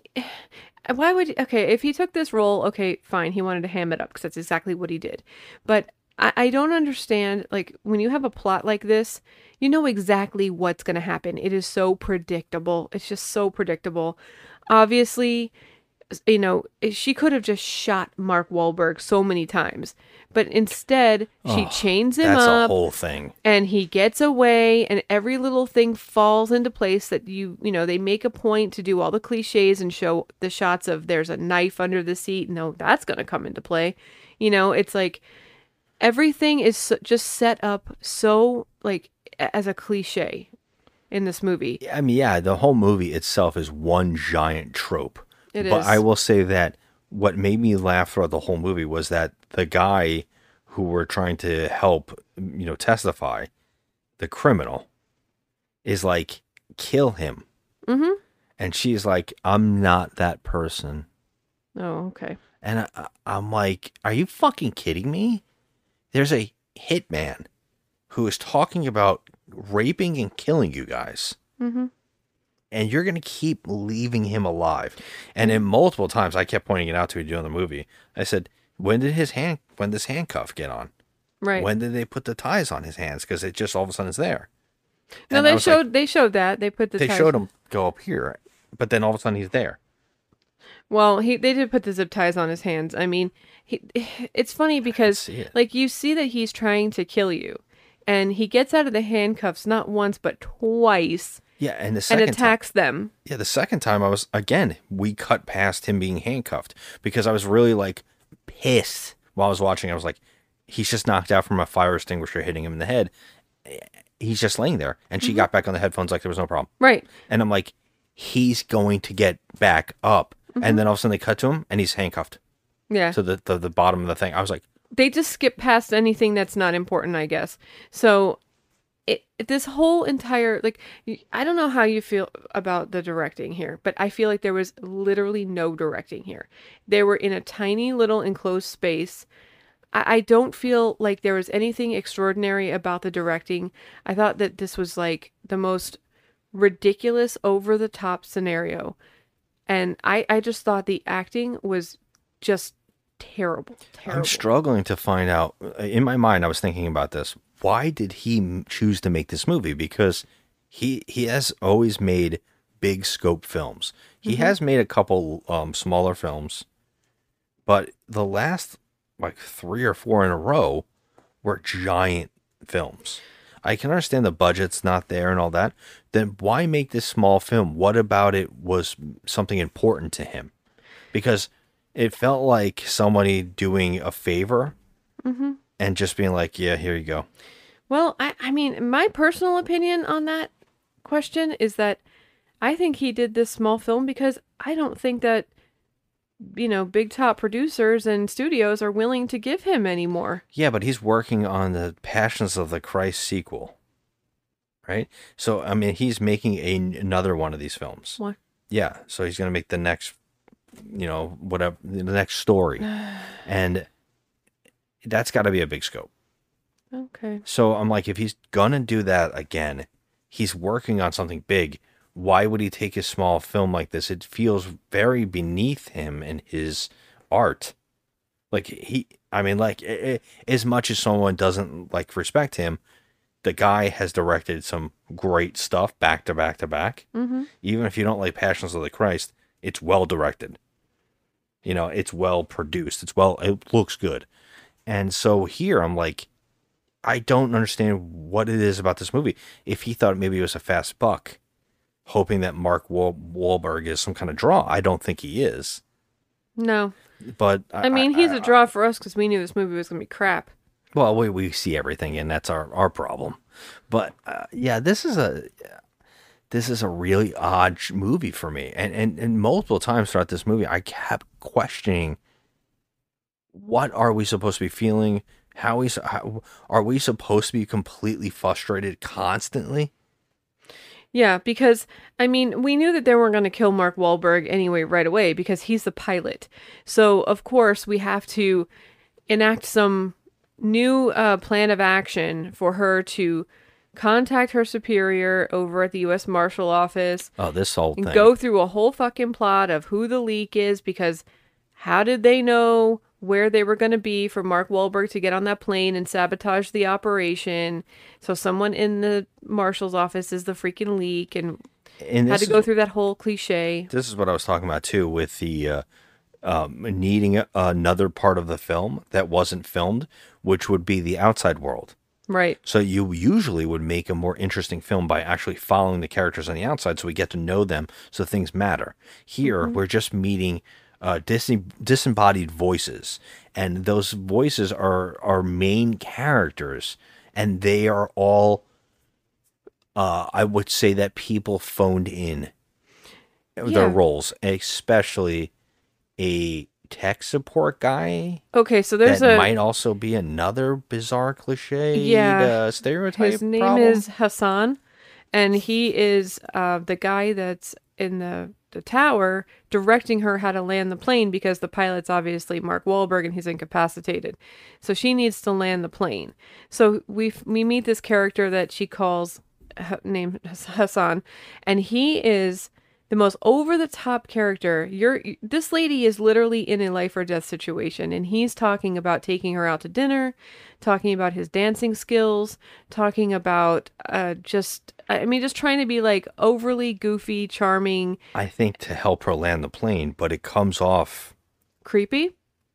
S4: why would okay, if he took this role, okay, fine, he wanted to ham it up because that's exactly what he did. But I, I don't understand, like, when you have a plot like this, you know exactly what's going to happen. It is so predictable. It's just so predictable. Obviously, you know, she could have just shot Mark Wahlberg so many times, but instead she chains him
S3: That's
S4: up
S3: a whole thing.
S4: and he gets away, and every little thing falls into place that you you know they make a point to do all the cliches and show the shots of there's a knife under the seat. No, that's going to come into play. You know, it's like everything is so, just set up so like as a cliche in this movie.
S3: I mean, yeah, the whole movie itself is one giant trope.
S4: It
S3: but
S4: is.
S3: I will say that what made me laugh throughout the whole movie was that the guy who were trying to help, you know, testify, the criminal, is like, kill him.
S4: Mm-hmm.
S3: And she's like, I'm not that person.
S4: Oh, okay.
S3: And I, I'm like, are you fucking kidding me? There's a hitman who is talking about raping and killing you guys.
S4: Mm-hmm.
S3: And you're going to keep leaving him alive. And in multiple times, I kept pointing it out to you during the movie. I said, when did his hand, when does handcuff get on?
S4: Right.
S3: When did they put the ties on his hands? Because it just all of a sudden is there.
S4: No,
S3: And I
S4: they
S3: was
S4: showed
S3: like-
S4: they showed that they put the
S3: they
S4: ties-
S3: showed him go up here, but then all of a sudden he's there.
S4: Well, he they did put the zip ties on his hands. I mean, he, it's funny because
S3: see it.
S4: like you see that he's trying to kill you, and he gets out of the handcuffs not once but twice
S3: Yeah, and the
S4: and
S3: second time,
S4: attacks them.
S3: yeah, the second time I was again we cut past him being handcuffed because I was really like pissed while I was watching. I was like, he's just knocked out from a fire extinguisher hitting him in the head. He's just laying there, and she got back on the headphones like there was no problem.
S4: Right.
S3: And I'm like, he's going to get back up,
S4: Mm-hmm.
S3: and then all of a sudden they cut to him, and he's handcuffed
S4: Yeah.
S3: to the, the the bottom of the thing. I was like,
S4: They just skip past anything that's not important, I guess. So it, this whole entire like y- I don't know how you feel about the directing here, but I feel like there was literally no directing here. They were in a tiny little enclosed space. I, I don't feel like there was anything extraordinary about the directing. I thought that this was like the most ridiculous, over the top scenario. And I, I just thought the acting was just terrible. Terrible.
S3: I'm struggling to find out. In my mind, I was thinking about this. Why did he m- choose to make this movie? Because he he has always made big scope films. He
S4: Mm-hmm.
S3: has made a couple um, smaller films, but the last like three or four in a row were giant films. I can understand the budget's not there and all that. Then why make this small film? What about it was something important to him? Because it felt like somebody doing a favor
S4: Mm-hmm.
S3: and just being like, yeah, here you go.
S4: Well, I, I mean, my personal opinion on that question is that I think he did this small film because I don't think that, you know, big top producers and studios are willing to give him any more.
S3: Yeah, but he's working on the Passions of the Christ sequel, right? So, I mean, he's making a, another one of these films.
S4: What?
S3: Yeah, so he's going to make the next, you know, whatever, the next story. And that's got to be a big scope.
S4: Okay.
S3: So I'm like, if he's going to do that again, he's working on something big. Why would he take a small film like this? It feels very beneath him and his art. Like he, I mean, like it, as much as someone doesn't like respect him, the guy has directed some great stuff back to back to back.
S4: Mm-hmm.
S3: Even if you don't like Passions of the Christ, it's well directed. You know, it's well produced. It's well, it looks good. And so here I'm like, I don't understand what it is about this movie. If he thought maybe it was a fast buck, hoping that Mark Wahl- Wahlberg is some kind of draw, I don't think he is.
S4: No.
S3: But
S4: I, I mean, he's I, a draw for us because we knew this movie was going to be crap.
S3: Well, we we see everything, and that's our, our problem. But uh, yeah, this is a this is a really odd movie for me, and, and and multiple times throughout this movie, I kept questioning, what are we supposed to be feeling? How we how, are we supposed to be completely frustrated constantly?
S4: Yeah, because I mean, we knew that they weren't going to kill Mark Wahlberg anyway right away because he's the pilot. So of course we have to enact some new uh, plan of action for her to contact her superior over at the U S Marshal Office.
S3: Oh, this whole
S4: and
S3: thing.
S4: Go through a whole fucking plot of who the leak is, because how did they know where they were going to be for Mark Wahlberg to get on that plane and sabotage the operation? So someone in the Marshal's office is the freaking leak, and, and had to go is, through that whole cliche.
S3: This is what I was talking about too, with the uh, um, needing a, another part of the film that wasn't filmed, which would be the outside world.
S4: Right.
S3: So you usually would make a more interesting film by actually following the characters on the outside, so we get to know them, so things matter. Here, mm-hmm. we're just meeting uh, dis- disembodied voices, and those voices are our main characters, and they are all, uh, I would say that people phoned in yeah. their roles, especially a tech support guy.
S4: Okay, so there's
S3: that
S4: a
S3: might also be another bizarre cliche
S4: yeah,
S3: uh, stereotype.
S4: His name
S3: problem.
S4: is Hassan, and he is uh, the guy that's in the, the tower directing her how to land the plane, because the pilot's obviously Mark Wahlberg and he's incapacitated. So she needs to land the plane. So we we meet this character that she calls named Hassan, and he is the most over-the-top character. You're this lady is literally in a life or death situation, and he's talking about taking her out to dinner, talking about his dancing skills, talking about uh, just, I mean, just trying to be like overly goofy, charming.
S3: I think to help her land the plane, but it comes off
S4: creepy,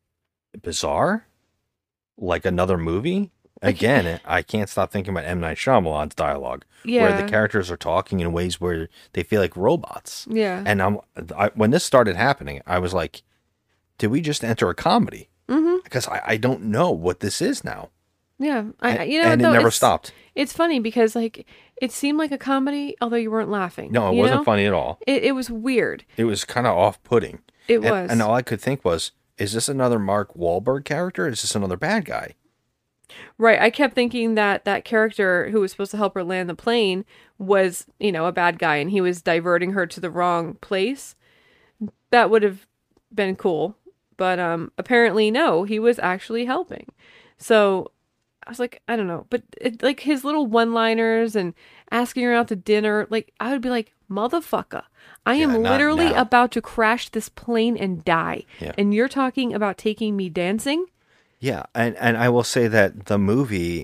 S3: bizarre, like another movie. Again, I can't stop thinking about M. Night Shyamalan's dialogue,
S4: yeah.
S3: where the characters are talking in ways where they feel like robots.
S4: Yeah.
S3: And I'm, I, when this started happening, I was like, did we just enter a comedy?
S4: Mm-hmm.
S3: Because I, I don't know what this is now.
S4: Yeah. I,
S3: and,
S4: you know,
S3: and
S4: no,
S3: it never
S4: it's,
S3: stopped.
S4: It's funny because like it seemed like a comedy, although you weren't laughing.
S3: No, it wasn't know? funny at all.
S4: It, it was weird.
S3: It was kind of off-putting.
S4: It
S3: and,
S4: was.
S3: And all I could think was, is this another Mark Wahlberg character? Or is this another bad guy?
S4: Right. I kept thinking that that character who was supposed to help her land the plane was, you know, a bad guy, and he was diverting her to the wrong place. That would have been cool. But um, apparently, no, he was actually helping. So I was like, I don't know. But it, like his little one-liners and asking her out to dinner, like I would be like, motherfucker, I
S3: yeah,
S4: am literally
S3: now.
S4: about to crash this plane and die.
S3: Yeah.
S4: And you're talking about taking me dancing?
S3: Yeah, and, and I will say that the movie,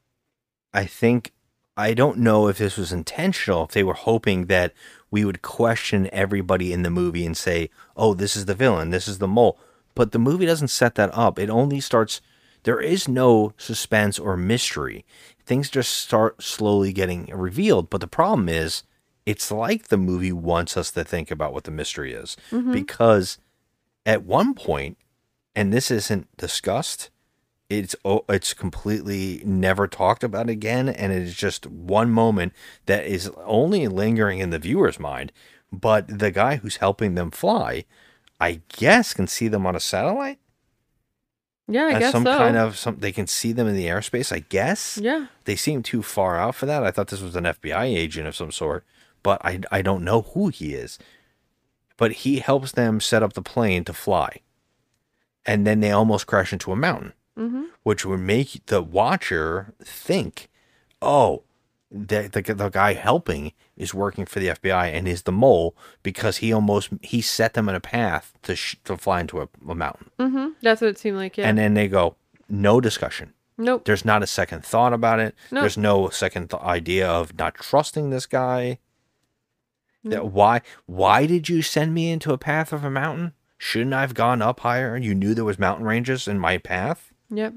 S3: I think, I don't know if this was intentional, if they were hoping that we would question everybody in the movie and say, oh, this is the villain, this is the mole. But the movie doesn't set that up. It only starts, there is no suspense or mystery. Things just start slowly getting revealed. But the problem is, it's like the movie wants us to think about what the mystery is. Mm-hmm. Because at one point, and this isn't discussed, it's oh, it's completely never talked about again, and it is just one moment that is only lingering in the viewer's mind. But the guy who's helping them fly, I guess, can see them on a satellite.
S4: Yeah, I
S3: As
S4: guess
S3: some
S4: so.
S3: kind of some. They can see them in the airspace. I guess.
S4: Yeah.
S3: They seem too far out for that. I thought this was an F B I agent of some sort, but I I don't know who he is. But he helps them set up the plane to fly, and then they almost crash into a mountain. Mm-hmm. Which would make the watcher think, oh, the, the the guy helping is working for the F B I and is the mole because he almost he set them in a path to sh- to fly into a, a mountain.
S4: Mm-hmm. That's what it seemed like. Yeah.
S3: And then they go, no discussion.
S4: Nope.
S3: There's not a second thought about it.
S4: No.
S3: There's no second th- idea of not trusting this guy. That why why did you send me into a path of a mountain? Shouldn't I have gone up higher? You knew there was mountain ranges in my path.
S4: Yep.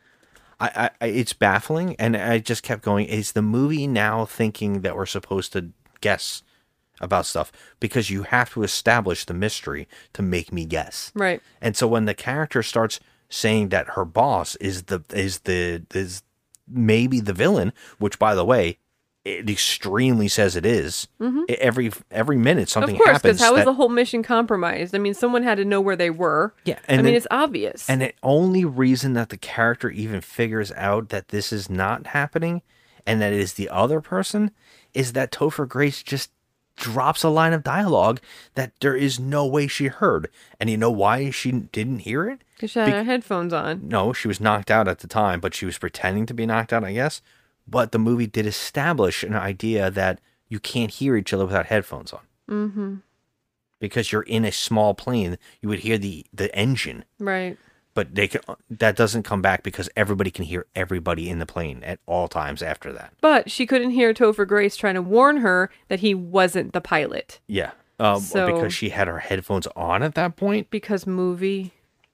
S3: I, I, it's baffling, and I just kept going. Is the movie now thinking that we're supposed to guess about stuff? Because you have to establish the mystery to make me guess.
S4: Right.
S3: And so when the character starts saying that her boss is the is the is maybe the villain, which by the way, it extremely says it is. Mm-hmm. Every every minute something
S4: Of course,
S3: happens.
S4: because how
S3: that,
S4: was the whole mission compromised? I mean, someone had to know where they were.
S3: Yeah,
S4: I
S3: and
S4: mean,
S3: then-
S4: it's obvious.
S3: And the only reason that the character even figures out that this is not happening and that it is the other person is that Topher Grace just drops a line of dialogue that there is no way she heard. And you know why she didn't hear it?
S4: Because she had
S3: Be-
S4: her headphones on.
S3: No, she was knocked out at the time, but she was pretending to be knocked out, I guess. But the movie did establish an idea that you can't hear each other without headphones on. Mm-hmm. Because you're in a small plane, you would hear the, the engine.
S4: Right.
S3: But they can, that doesn't come back because everybody can hear everybody in the plane at all times after that.
S4: But she couldn't hear Topher Grace trying to warn her that he wasn't the pilot.
S3: Yeah. Um,
S4: So-
S3: because she had her headphones on at that point.
S4: Because movie.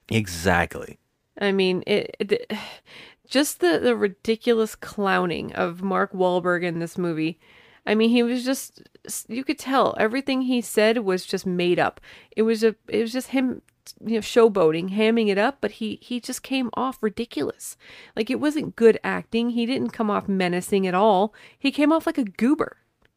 S3: Exactly.
S4: I mean, it, it just the, the ridiculous clowning of Mark Wahlberg in this movie. I mean, he was just, you could tell everything he said was just made up. It was a, it was just him, you know, showboating, hamming it up, but he, he just came off ridiculous. Like, it wasn't good acting. He didn't come off menacing at all. He came off like a goober.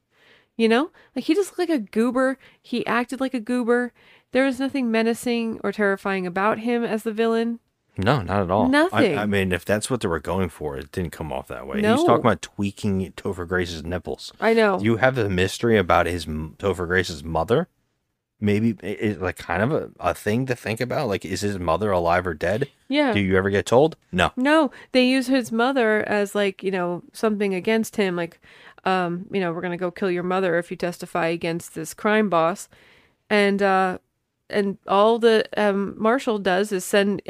S4: You know, like he just looked like a goober. He acted like a goober. There was nothing menacing or terrifying about him as the villain.
S3: No, not at all.
S4: Nothing.
S3: I, I mean, if that's what they were going for, it didn't come off that way.
S4: No.
S3: He's talking about tweaking Topher Grace's nipples.
S4: I know.
S3: You have the mystery about his m- Topher Grace's mother. Maybe it's like kind of a, a thing to think about. Like, is his mother alive or dead?
S4: Yeah.
S3: Do you ever get told? No.
S4: No, they use his mother as like, you know, something against him. Like, um, you know, we're going to go kill your mother if you testify against this crime boss. And, uh, and all the um, Marshall does is send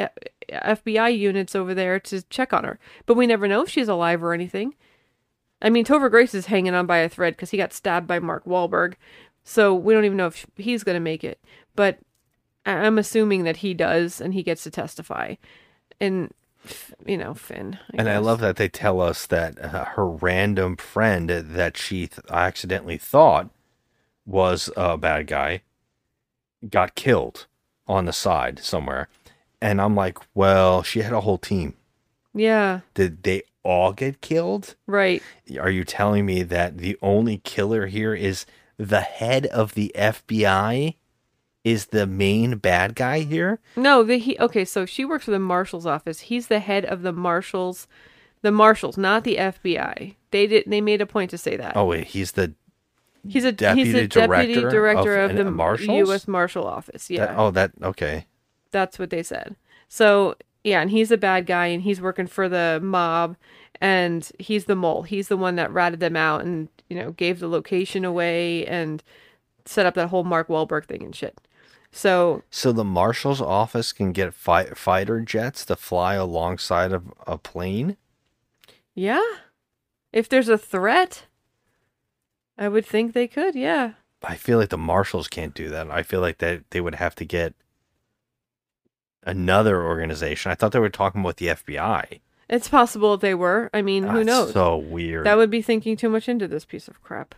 S4: F B I units over there to check on her. But we never know if she's alive or anything. I mean, Topher Grace is hanging on by a thread because he got stabbed by Mark Wahlberg. So we don't even know if he's going to make it. But I- I'm assuming that he does and he gets to testify. And, you know, Finn. I
S3: And I
S4: guess.
S3: love that they tell us that uh, her random friend that she th- accidentally thought was a bad guy got killed on the side somewhere. And I'm like, well, she had a whole team.
S4: Yeah,
S3: Did they all get killed?
S4: right.
S3: Are you telling me that the only killer here is the head of the F B I? Is the main bad guy here?
S4: No, the, he okay. So she works for the marshal's office. He's the head of the marshals, the marshals, not the F B I. They did. They made a point to say that.
S3: Oh wait, he's the
S4: he's a
S3: deputy
S4: he's the deputy
S3: director
S4: director
S3: of
S4: of,
S3: an-
S4: the
S3: marshals?
S4: U S Marshal Office. Yeah,
S3: that, oh that okay.
S4: that's what they said. So yeah, and he's a bad guy, and he's working for the mob, and he's the mole. He's the one that ratted them out, and you know gave the location away, and set up that whole Mark Wahlberg thing and shit. So
S3: So the marshal's office can get fi- fighter jets to fly alongside of a plane?
S4: yeah, if there's a threat, I would think they could. Yeah.
S3: I feel like the marshals can't do that. I feel like that they would have to get another organization. I thought they were talking about the F B I.
S4: It's possible they were. I mean, who
S3: That's
S4: knows?
S3: So weird.
S4: That would be thinking too much into this piece of crap.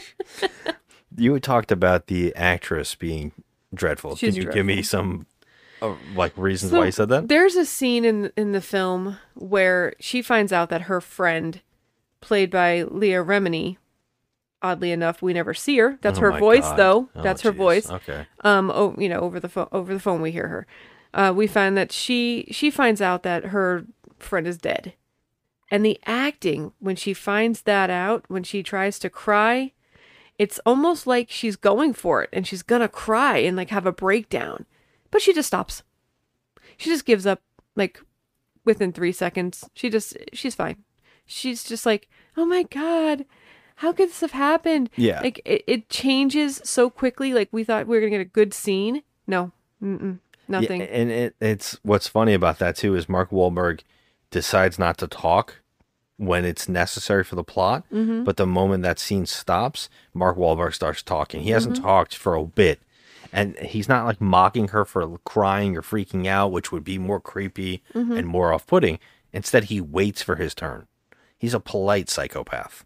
S3: You had talked about the actress being dreadful.
S4: She's
S3: Can you give me
S4: dreadful.
S3: some Oh, like reasons
S4: So
S3: why you said that?
S4: There's a scene in in the film where she finds out that her friend, played by Leah Remini, oddly enough, we never see her. That's
S3: Oh
S4: her
S3: my
S4: voice,
S3: God.
S4: though.
S3: Oh,
S4: That's her
S3: jeez.
S4: voice.
S3: Okay.
S4: Um, oh, you know, over the phone, over the phone, we hear her. Uh, we find that she she finds out that her friend is dead, and the acting when she finds that out, when she tries to cry, it's almost like she's going for it and she's gonna cry and like have a breakdown, but she just stops. She just gives up, like within three seconds. She just she's fine. She's just like, oh my God, how could this have happened?
S3: Yeah.
S4: Like it, it changes so quickly. Like we thought we were gonna get a good scene. No, mm-mm, nothing.
S3: Yeah, and it, it's what's funny about that too is Mark Wahlberg decides not to talk when it's necessary for the plot,
S4: Mm-hmm.
S3: but the moment that scene stops, Mark Wahlberg starts talking. He hasn't
S4: Mm-hmm.
S3: talked for a bit, and he's not like mocking her for crying or freaking out, which would be more creepy
S4: Mm-hmm.
S3: and more off-putting. Instead, he waits for his turn. He's a polite psychopath.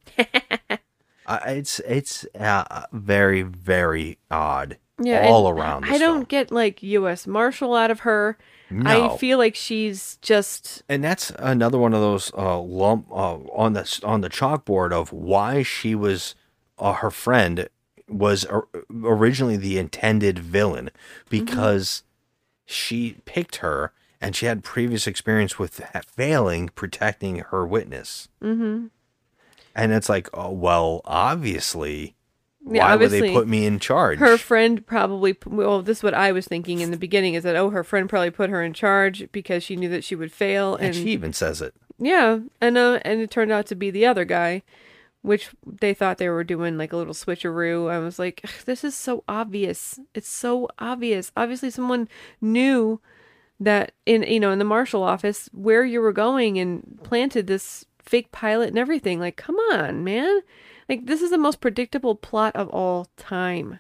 S3: uh, it's it's uh, very very odd.
S4: Yeah,
S3: all
S4: and
S3: around.
S4: I
S3: this
S4: don't
S3: film.
S4: get like U S Marshal out of her.
S3: No.
S4: I feel like she's just
S3: And that's another one of those uh, lump uh, on the on the chalkboard of why she was uh, her friend was or- originally the intended villain because she picked her and she had previous experience with failing protecting her witness. Mm-hmm. And it's like, oh well, obviously,
S4: Yeah,
S3: why would they
S4: obviously,
S3: put me in charge?
S4: her friend probably. Well, this is what I was thinking in the beginning is that oh, her friend probably put her in charge because she knew that she would fail,
S3: and
S4: and
S3: she even says it.
S4: yeah, and uh, and it turned out to be the other guy, which they thought they were doing like a little switcheroo. I was like, "Ugh, this is so obvious. It's so obvious. Obviously, someone knew that in you know in the Marshall office where you were going and planted this fake pilot and everything. Like, come on, man. Like, this is the most predictable plot of all time.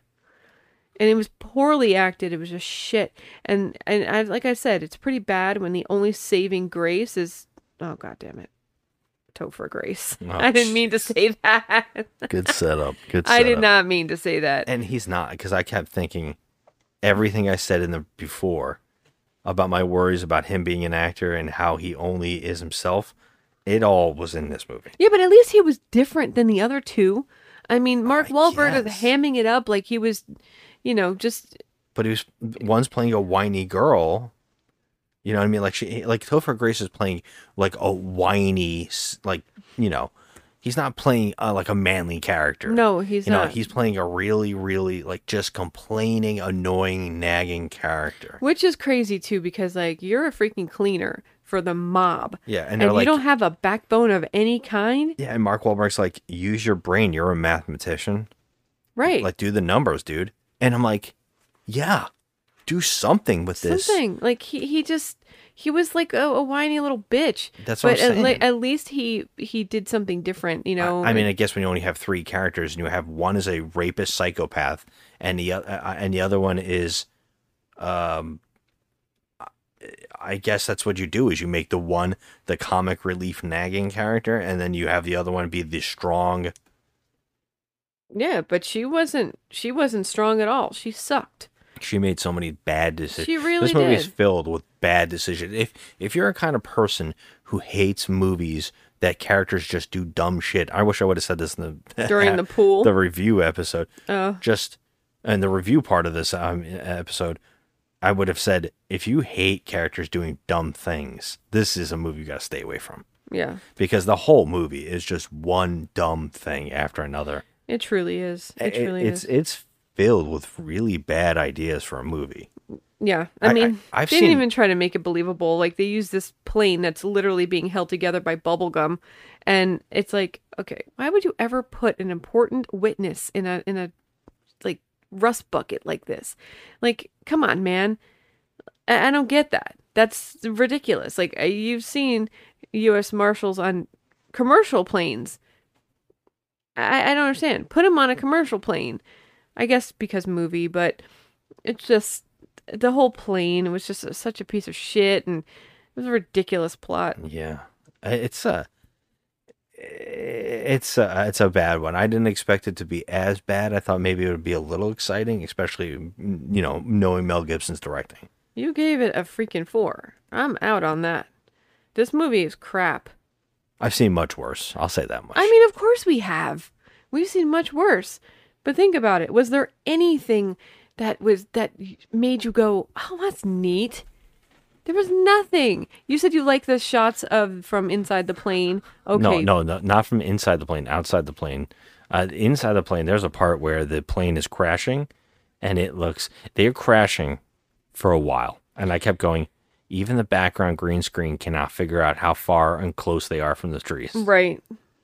S4: And it was poorly acted. It was just shit. And and I, like I said, it's pretty bad when the only saving grace is, oh, God damn it, Topher Grace.
S3: Oh,
S4: I didn't mean to say that.
S3: Good setup. Good.
S4: I did
S3: setup.
S4: not mean to say that.
S3: And he's not, because I kept thinking everything I said in the before about my worries about him being an actor and how he only is himself. It all was in this movie.
S4: Yeah, but at least he was different than the other two. I mean, Mark
S3: I
S4: Wahlberg is
S3: guess.
S4: hamming it up like he was, you know, just
S3: But he was one's playing a whiny girl. You know what I mean? Like she, like Topher Grace is playing like a whiny, s- like you know, he's not playing uh, like a manly character.
S4: no, he's
S3: you know,
S4: not.
S3: he's playing a really, really like just complaining, annoying, nagging character.
S4: Which is crazy too, because like you're a freaking cleaner for the mob.
S3: Yeah, and
S4: And,
S3: they're
S4: you
S3: like,
S4: don't have a backbone of any kind.
S3: yeah, and Mark Wahlberg's like, use your brain. You're a mathematician.
S4: Right.
S3: Like, do the numbers, dude. And I'm like, yeah, do something with this.
S4: Something. Like he, he just he was like a, a whiny little bitch.
S3: That's what
S4: but
S3: I'm
S4: at, like,
S3: saying.
S4: at least he he did something different, you know.
S3: I, I mean, I guess when you only have three characters and you have one is a rapist psychopath and the oth- uh, and the other one is, um, I guess that's what you do is you make the one the comic relief nagging character and then you have the other one be the strong.
S4: yeah, but she wasn't she wasn't strong at all. She sucked.
S3: She made so many bad decisions.
S4: She really
S3: This movie is
S4: did.
S3: filled with bad decisions. If if you're a kind of person who hates movies that characters just do dumb shit, I wish I would have said this in the
S4: During the pool?
S3: the review episode.
S4: Oh.
S3: Just and the review part of this um, episode, I would have said if you hate characters doing dumb things, this is a movie you got to stay away from
S4: Yeah.
S3: because the whole movie is just one dumb thing after another.
S4: It truly is. It
S3: It-
S4: truly
S3: it's
S4: is.
S3: it's filled with really bad ideas for a movie.
S4: Yeah, I,
S3: I-
S4: mean,
S3: I- I've
S4: they didn't
S3: seen-
S4: even try to make it believable. Like they use this plane that's literally being held together by bubble gum, and it's like, okay, why would you ever put an important witness in a in a like rust bucket like this? Like, come on, man, I, I don't get that. That's ridiculous. Like uh, you've seen U S Marshals on commercial planes. I, I don't understand. Put them on a commercial plane. I guess because movie, but it's just the whole plane was just a, such a piece of shit, and it was a ridiculous plot.
S3: Yeah, it's a it's a it's a bad one. I didn't expect it to be as bad. I thought maybe it would be a little exciting, especially you know knowing Mel Gibson's directing.
S4: You gave it a freaking four. I'm out on that. This movie is crap.
S3: I've seen much worse. I'll say that much.
S4: I mean, of course we have. We've seen much worse. But think about it. Was there anything that was that made you go, "Oh, that's neat"? There was nothing. You said you like the shots of from inside the plane. Okay.
S3: No, no, no, not from inside the plane, outside the plane. Uh, inside the plane, there's a part where the plane is crashing, and it looks, they're crashing for a while. And I kept going, even the background green screen cannot figure out how far and close they are from the trees.
S4: Right.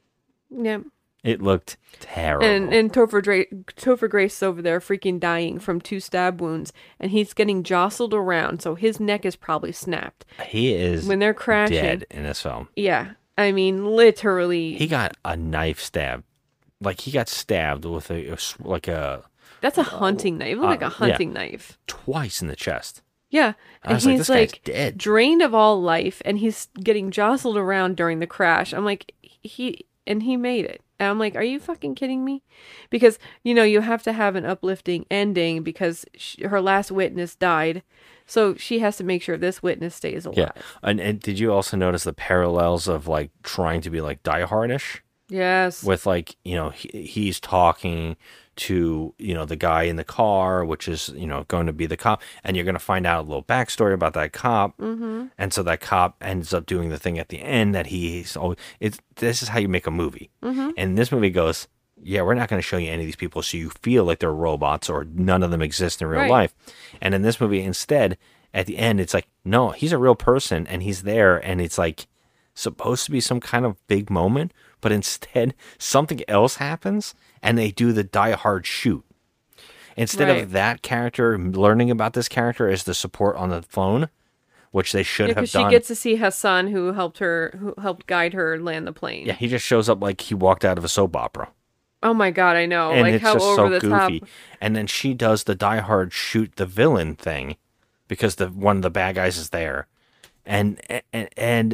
S4: Yeah.
S3: It looked terrible.
S4: And and Topher, Dra- Topher Grace is over there freaking dying from two stab wounds, and he's getting jostled around, so his neck is probably snapped.
S3: He is
S4: when they're crashing,
S3: dead in this film.
S4: Yeah. I mean, literally.
S3: He got a knife stab. Like, he got stabbed with a, a s- like a...
S4: That's a hunting knife. It looked
S3: uh,
S4: like a hunting
S3: yeah.
S4: knife.
S3: Twice in the chest.
S4: Yeah.
S3: I
S4: And
S3: was like,
S4: he's
S3: this guy's
S4: like
S3: dead.
S4: drained of all life, and he's getting jostled around during the crash. I'm like, he... And he made it. And I'm like, are you fucking kidding me? Because, you know, you have to have an uplifting ending because she, her last witness died. So she has to make sure this witness stays alive.
S3: Yeah. And, and did you also notice the parallels of, like, trying to be, like, Die Hard-ish?
S4: Yes.
S3: With, like, you know, he, he's talking to, you know, the guy in the car, which is, you know, going to be the cop. And you're going to find out a little backstory about that cop.
S4: Mm-hmm.
S3: And so that cop ends up doing the thing at the end that he's always, it's, this is how you make a movie.
S4: Mm-hmm.
S3: And this movie goes, yeah, we're not going to show you any of these people so you feel like they're robots or none of them exist in real
S4: Right.
S3: life. And in this movie, instead, at the end, it's like, no, he's a real person and he's there. And it's like supposed to be some kind of big moment, but instead something else happens and they do the Die Hard shoot. Instead
S4: Right.
S3: of that character learning about this character as the support on the phone, which they should
S4: Yeah,
S3: have
S4: because she
S3: done.
S4: gets to see Hassan, who helped her, who helped guide her land the plane.
S3: Yeah, he just shows up like he walked out of a soap opera.
S4: Oh my god, I know.
S3: And
S4: like
S3: it's
S4: how
S3: just
S4: over
S3: so
S4: the
S3: goofy.
S4: top.
S3: And then she does the Die Hard shoot the villain thing because the one of the bad guys is there. And and, and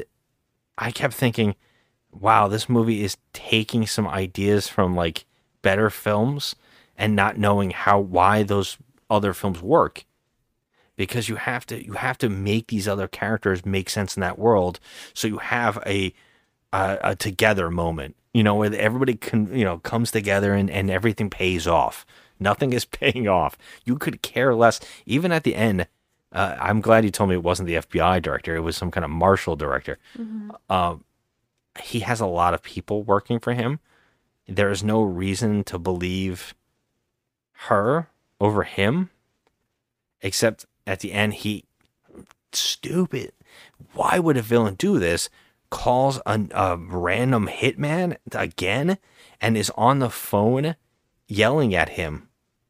S3: I kept thinking, wow, this movie is taking some ideas from like better films and not knowing how why those other films work. Because you have to you have to make these other characters make sense in that world, so you have a a, a together moment, you know, where everybody can you know comes together and, and everything pays off. Nothing is paying off. You could care less. Even at the end, uh, I'm glad you told me it wasn't the F B I director; it was some kind of marshal director.
S4: Mm-hmm.
S3: Uh, he has a lot of people working for him. There is no reason to believe her over him, except. At the end, he, stupid, why would a villain do this? Calls a, a random hitman again and is on the phone yelling at him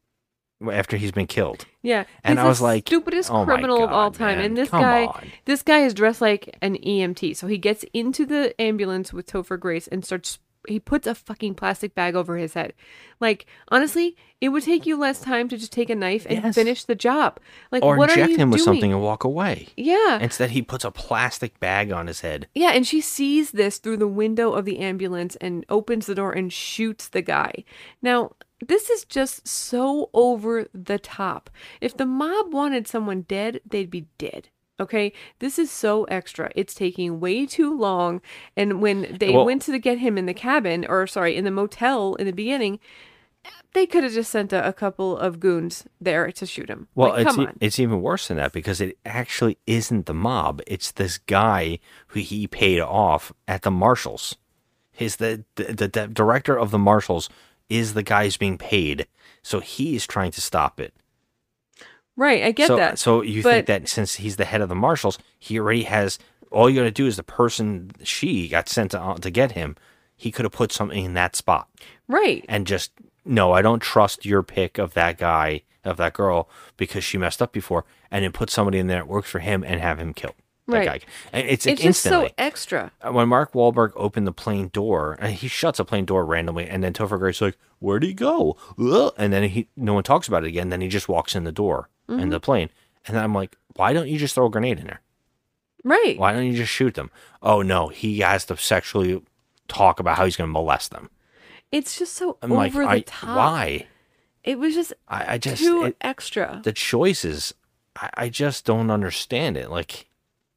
S3: after he's been killed.
S4: Yeah,
S3: And
S4: he's
S3: I was
S4: the
S3: like,
S4: stupidest
S3: oh my
S4: criminal of all
S3: God,
S4: time.
S3: man,
S4: And this
S3: come
S4: guy,
S3: on.
S4: this guy is dressed like an E M T. So he gets into the ambulance with Topher Grace and starts. He puts a fucking plastic bag over his head. Like, honestly, it would take you less time to just take a knife and
S3: Yes.
S4: finish the job. Like,
S3: Or
S4: what are
S3: inject
S4: you
S3: him with
S4: doing?
S3: something and walk away.
S4: Yeah.
S3: Instead, he puts a plastic bag on his head.
S4: Yeah, and she sees this through the window of the ambulance and opens the door and shoots the guy. Now, this is just so over the top. If the mob wanted someone dead, they'd be dead. Okay, this is so extra. It's taking way too long. And when they
S3: Well-
S4: went to get him in the cabin, or sorry, in the motel in the beginning, they could have just sent a, a couple of goons there to shoot him.
S3: Well,
S4: Like,
S3: it's
S4: come
S3: e-
S4: on.
S3: it's even worse than that because it actually isn't the mob. It's this guy who he paid off at the Marshalls. His the the, the, the director of the Marshalls is the guy who's being paid, so he's trying to stop it.
S4: Right, I get
S3: so,
S4: that.
S3: So you
S4: but,
S3: think that since he's the head of the Marshalls, he already has all you got to do is the person she got sent to, to get him. He could have put something in that spot
S4: right.
S3: and just no, I don't trust your pick of that guy of that girl because she messed up before, and then put somebody in there that works for him and have him killed. That
S4: Right.
S3: guy. And it's
S4: It's just
S3: instantly.
S4: so extra.
S3: When Mark Wahlberg opened the plane door, and he shuts a plane door randomly, and then Topher Grace is like, "Where'd he go?" Ugh. And then he, no one talks about it again. Then he just walks in the door
S4: Mm-hmm.
S3: in the plane, and then I'm like, "Why don't you just throw a grenade in there?
S4: Right.
S3: Why don't you just shoot them?" Oh no, he has to sexually talk about how he's going to molest them.
S4: It's just so
S3: I'm
S4: over
S3: like,
S4: the
S3: I,
S4: top.
S3: why?
S4: It was just
S3: I, I just
S4: too
S3: it-
S4: extra.
S3: the choices I, I just don't understand it. Like,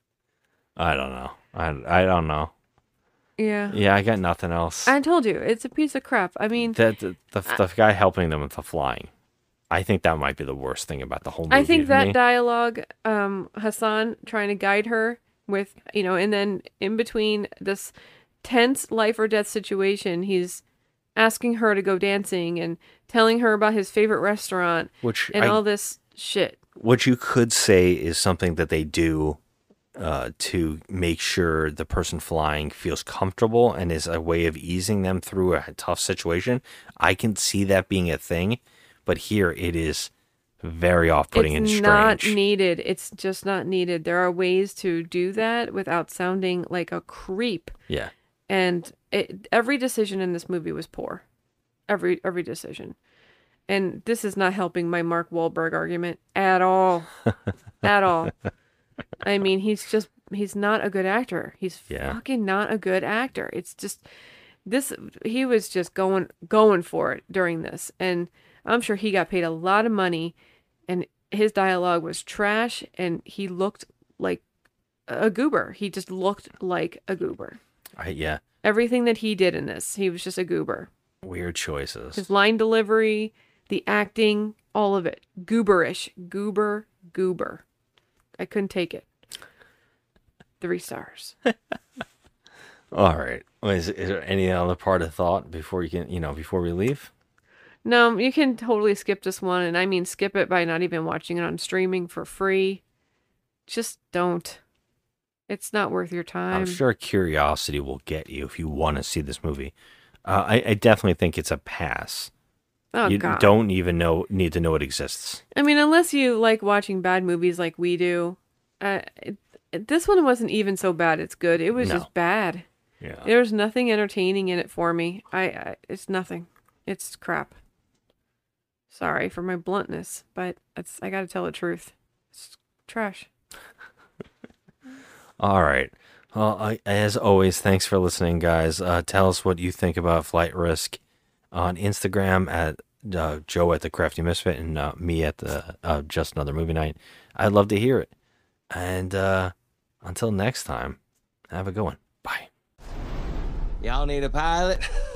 S3: I don't know. I, I don't know.
S4: Yeah.
S3: Yeah, I got nothing else.
S4: I told you, it's a piece of crap. I mean,
S3: the, the, the, the guy helping them with the flying, I think that might be the worst thing about the whole movie.
S4: I think
S3: to
S4: that
S3: me.
S4: dialogue, um, Hassan trying to guide her with, you know, and then in between this tense life or death situation, he's asking her to go dancing and telling her about his favorite restaurant
S3: Which
S4: and
S3: I-
S4: all this shit.
S3: What you could say is something that they do uh, to make sure the person flying feels comfortable and is a way of easing them through a tough situation. I can see that being a thing, but here it is very off-putting and
S4: It's
S3: strange.
S4: not needed. It's just not needed. There are ways to do that without sounding like a creep.
S3: Yeah.
S4: And it, every decision in this movie was poor. Every every decision. And this is not helping my Mark Wahlberg argument at all. At all. I mean, he's just, he's not a good actor. He's
S3: Yeah.
S4: fucking not a good actor. It's just, this, he was just going, going for it during this. And I'm sure he got paid a lot of money and his dialogue was trash and he looked like a goober. He just looked like a goober.
S3: I, yeah.
S4: Everything that he did in this, he was just a goober.
S3: Weird choices.
S4: His line delivery, the acting, all of it. Gooberish. Goober, goober. I couldn't take it. Three stars.
S3: All right. Well, Is, is there any other part of thought before you can, you know, before we leave?
S4: No, you can totally skip this one. And I mean, skip it by not even watching it on streaming for free. Just don't. It's not worth your time.
S3: I'm sure curiosity will get you if you want to see this movie. Uh, I, I definitely think it's a pass.
S4: Oh,
S3: you
S4: God.
S3: don't even know need to know it exists.
S4: I mean, unless you like watching bad movies like we do, uh, it, this one wasn't even so bad. It's good. It was
S3: No.
S4: just bad.
S3: Yeah.
S4: There was nothing entertaining in it for me. I, I it's nothing. It's crap. Sorry for my bluntness, but it's I got to tell the truth. It's trash.
S3: All right. Well, I, as always, thanks for listening, guys. Uh, tell us what you think about Flight Risk on Instagram at uh, Joe at the Crafty Misfit and uh, me at the uh, Just Another Movie Night. I'd love to hear it. And uh, until next time, have a good one. Bye.
S1: Y'all need a pilot?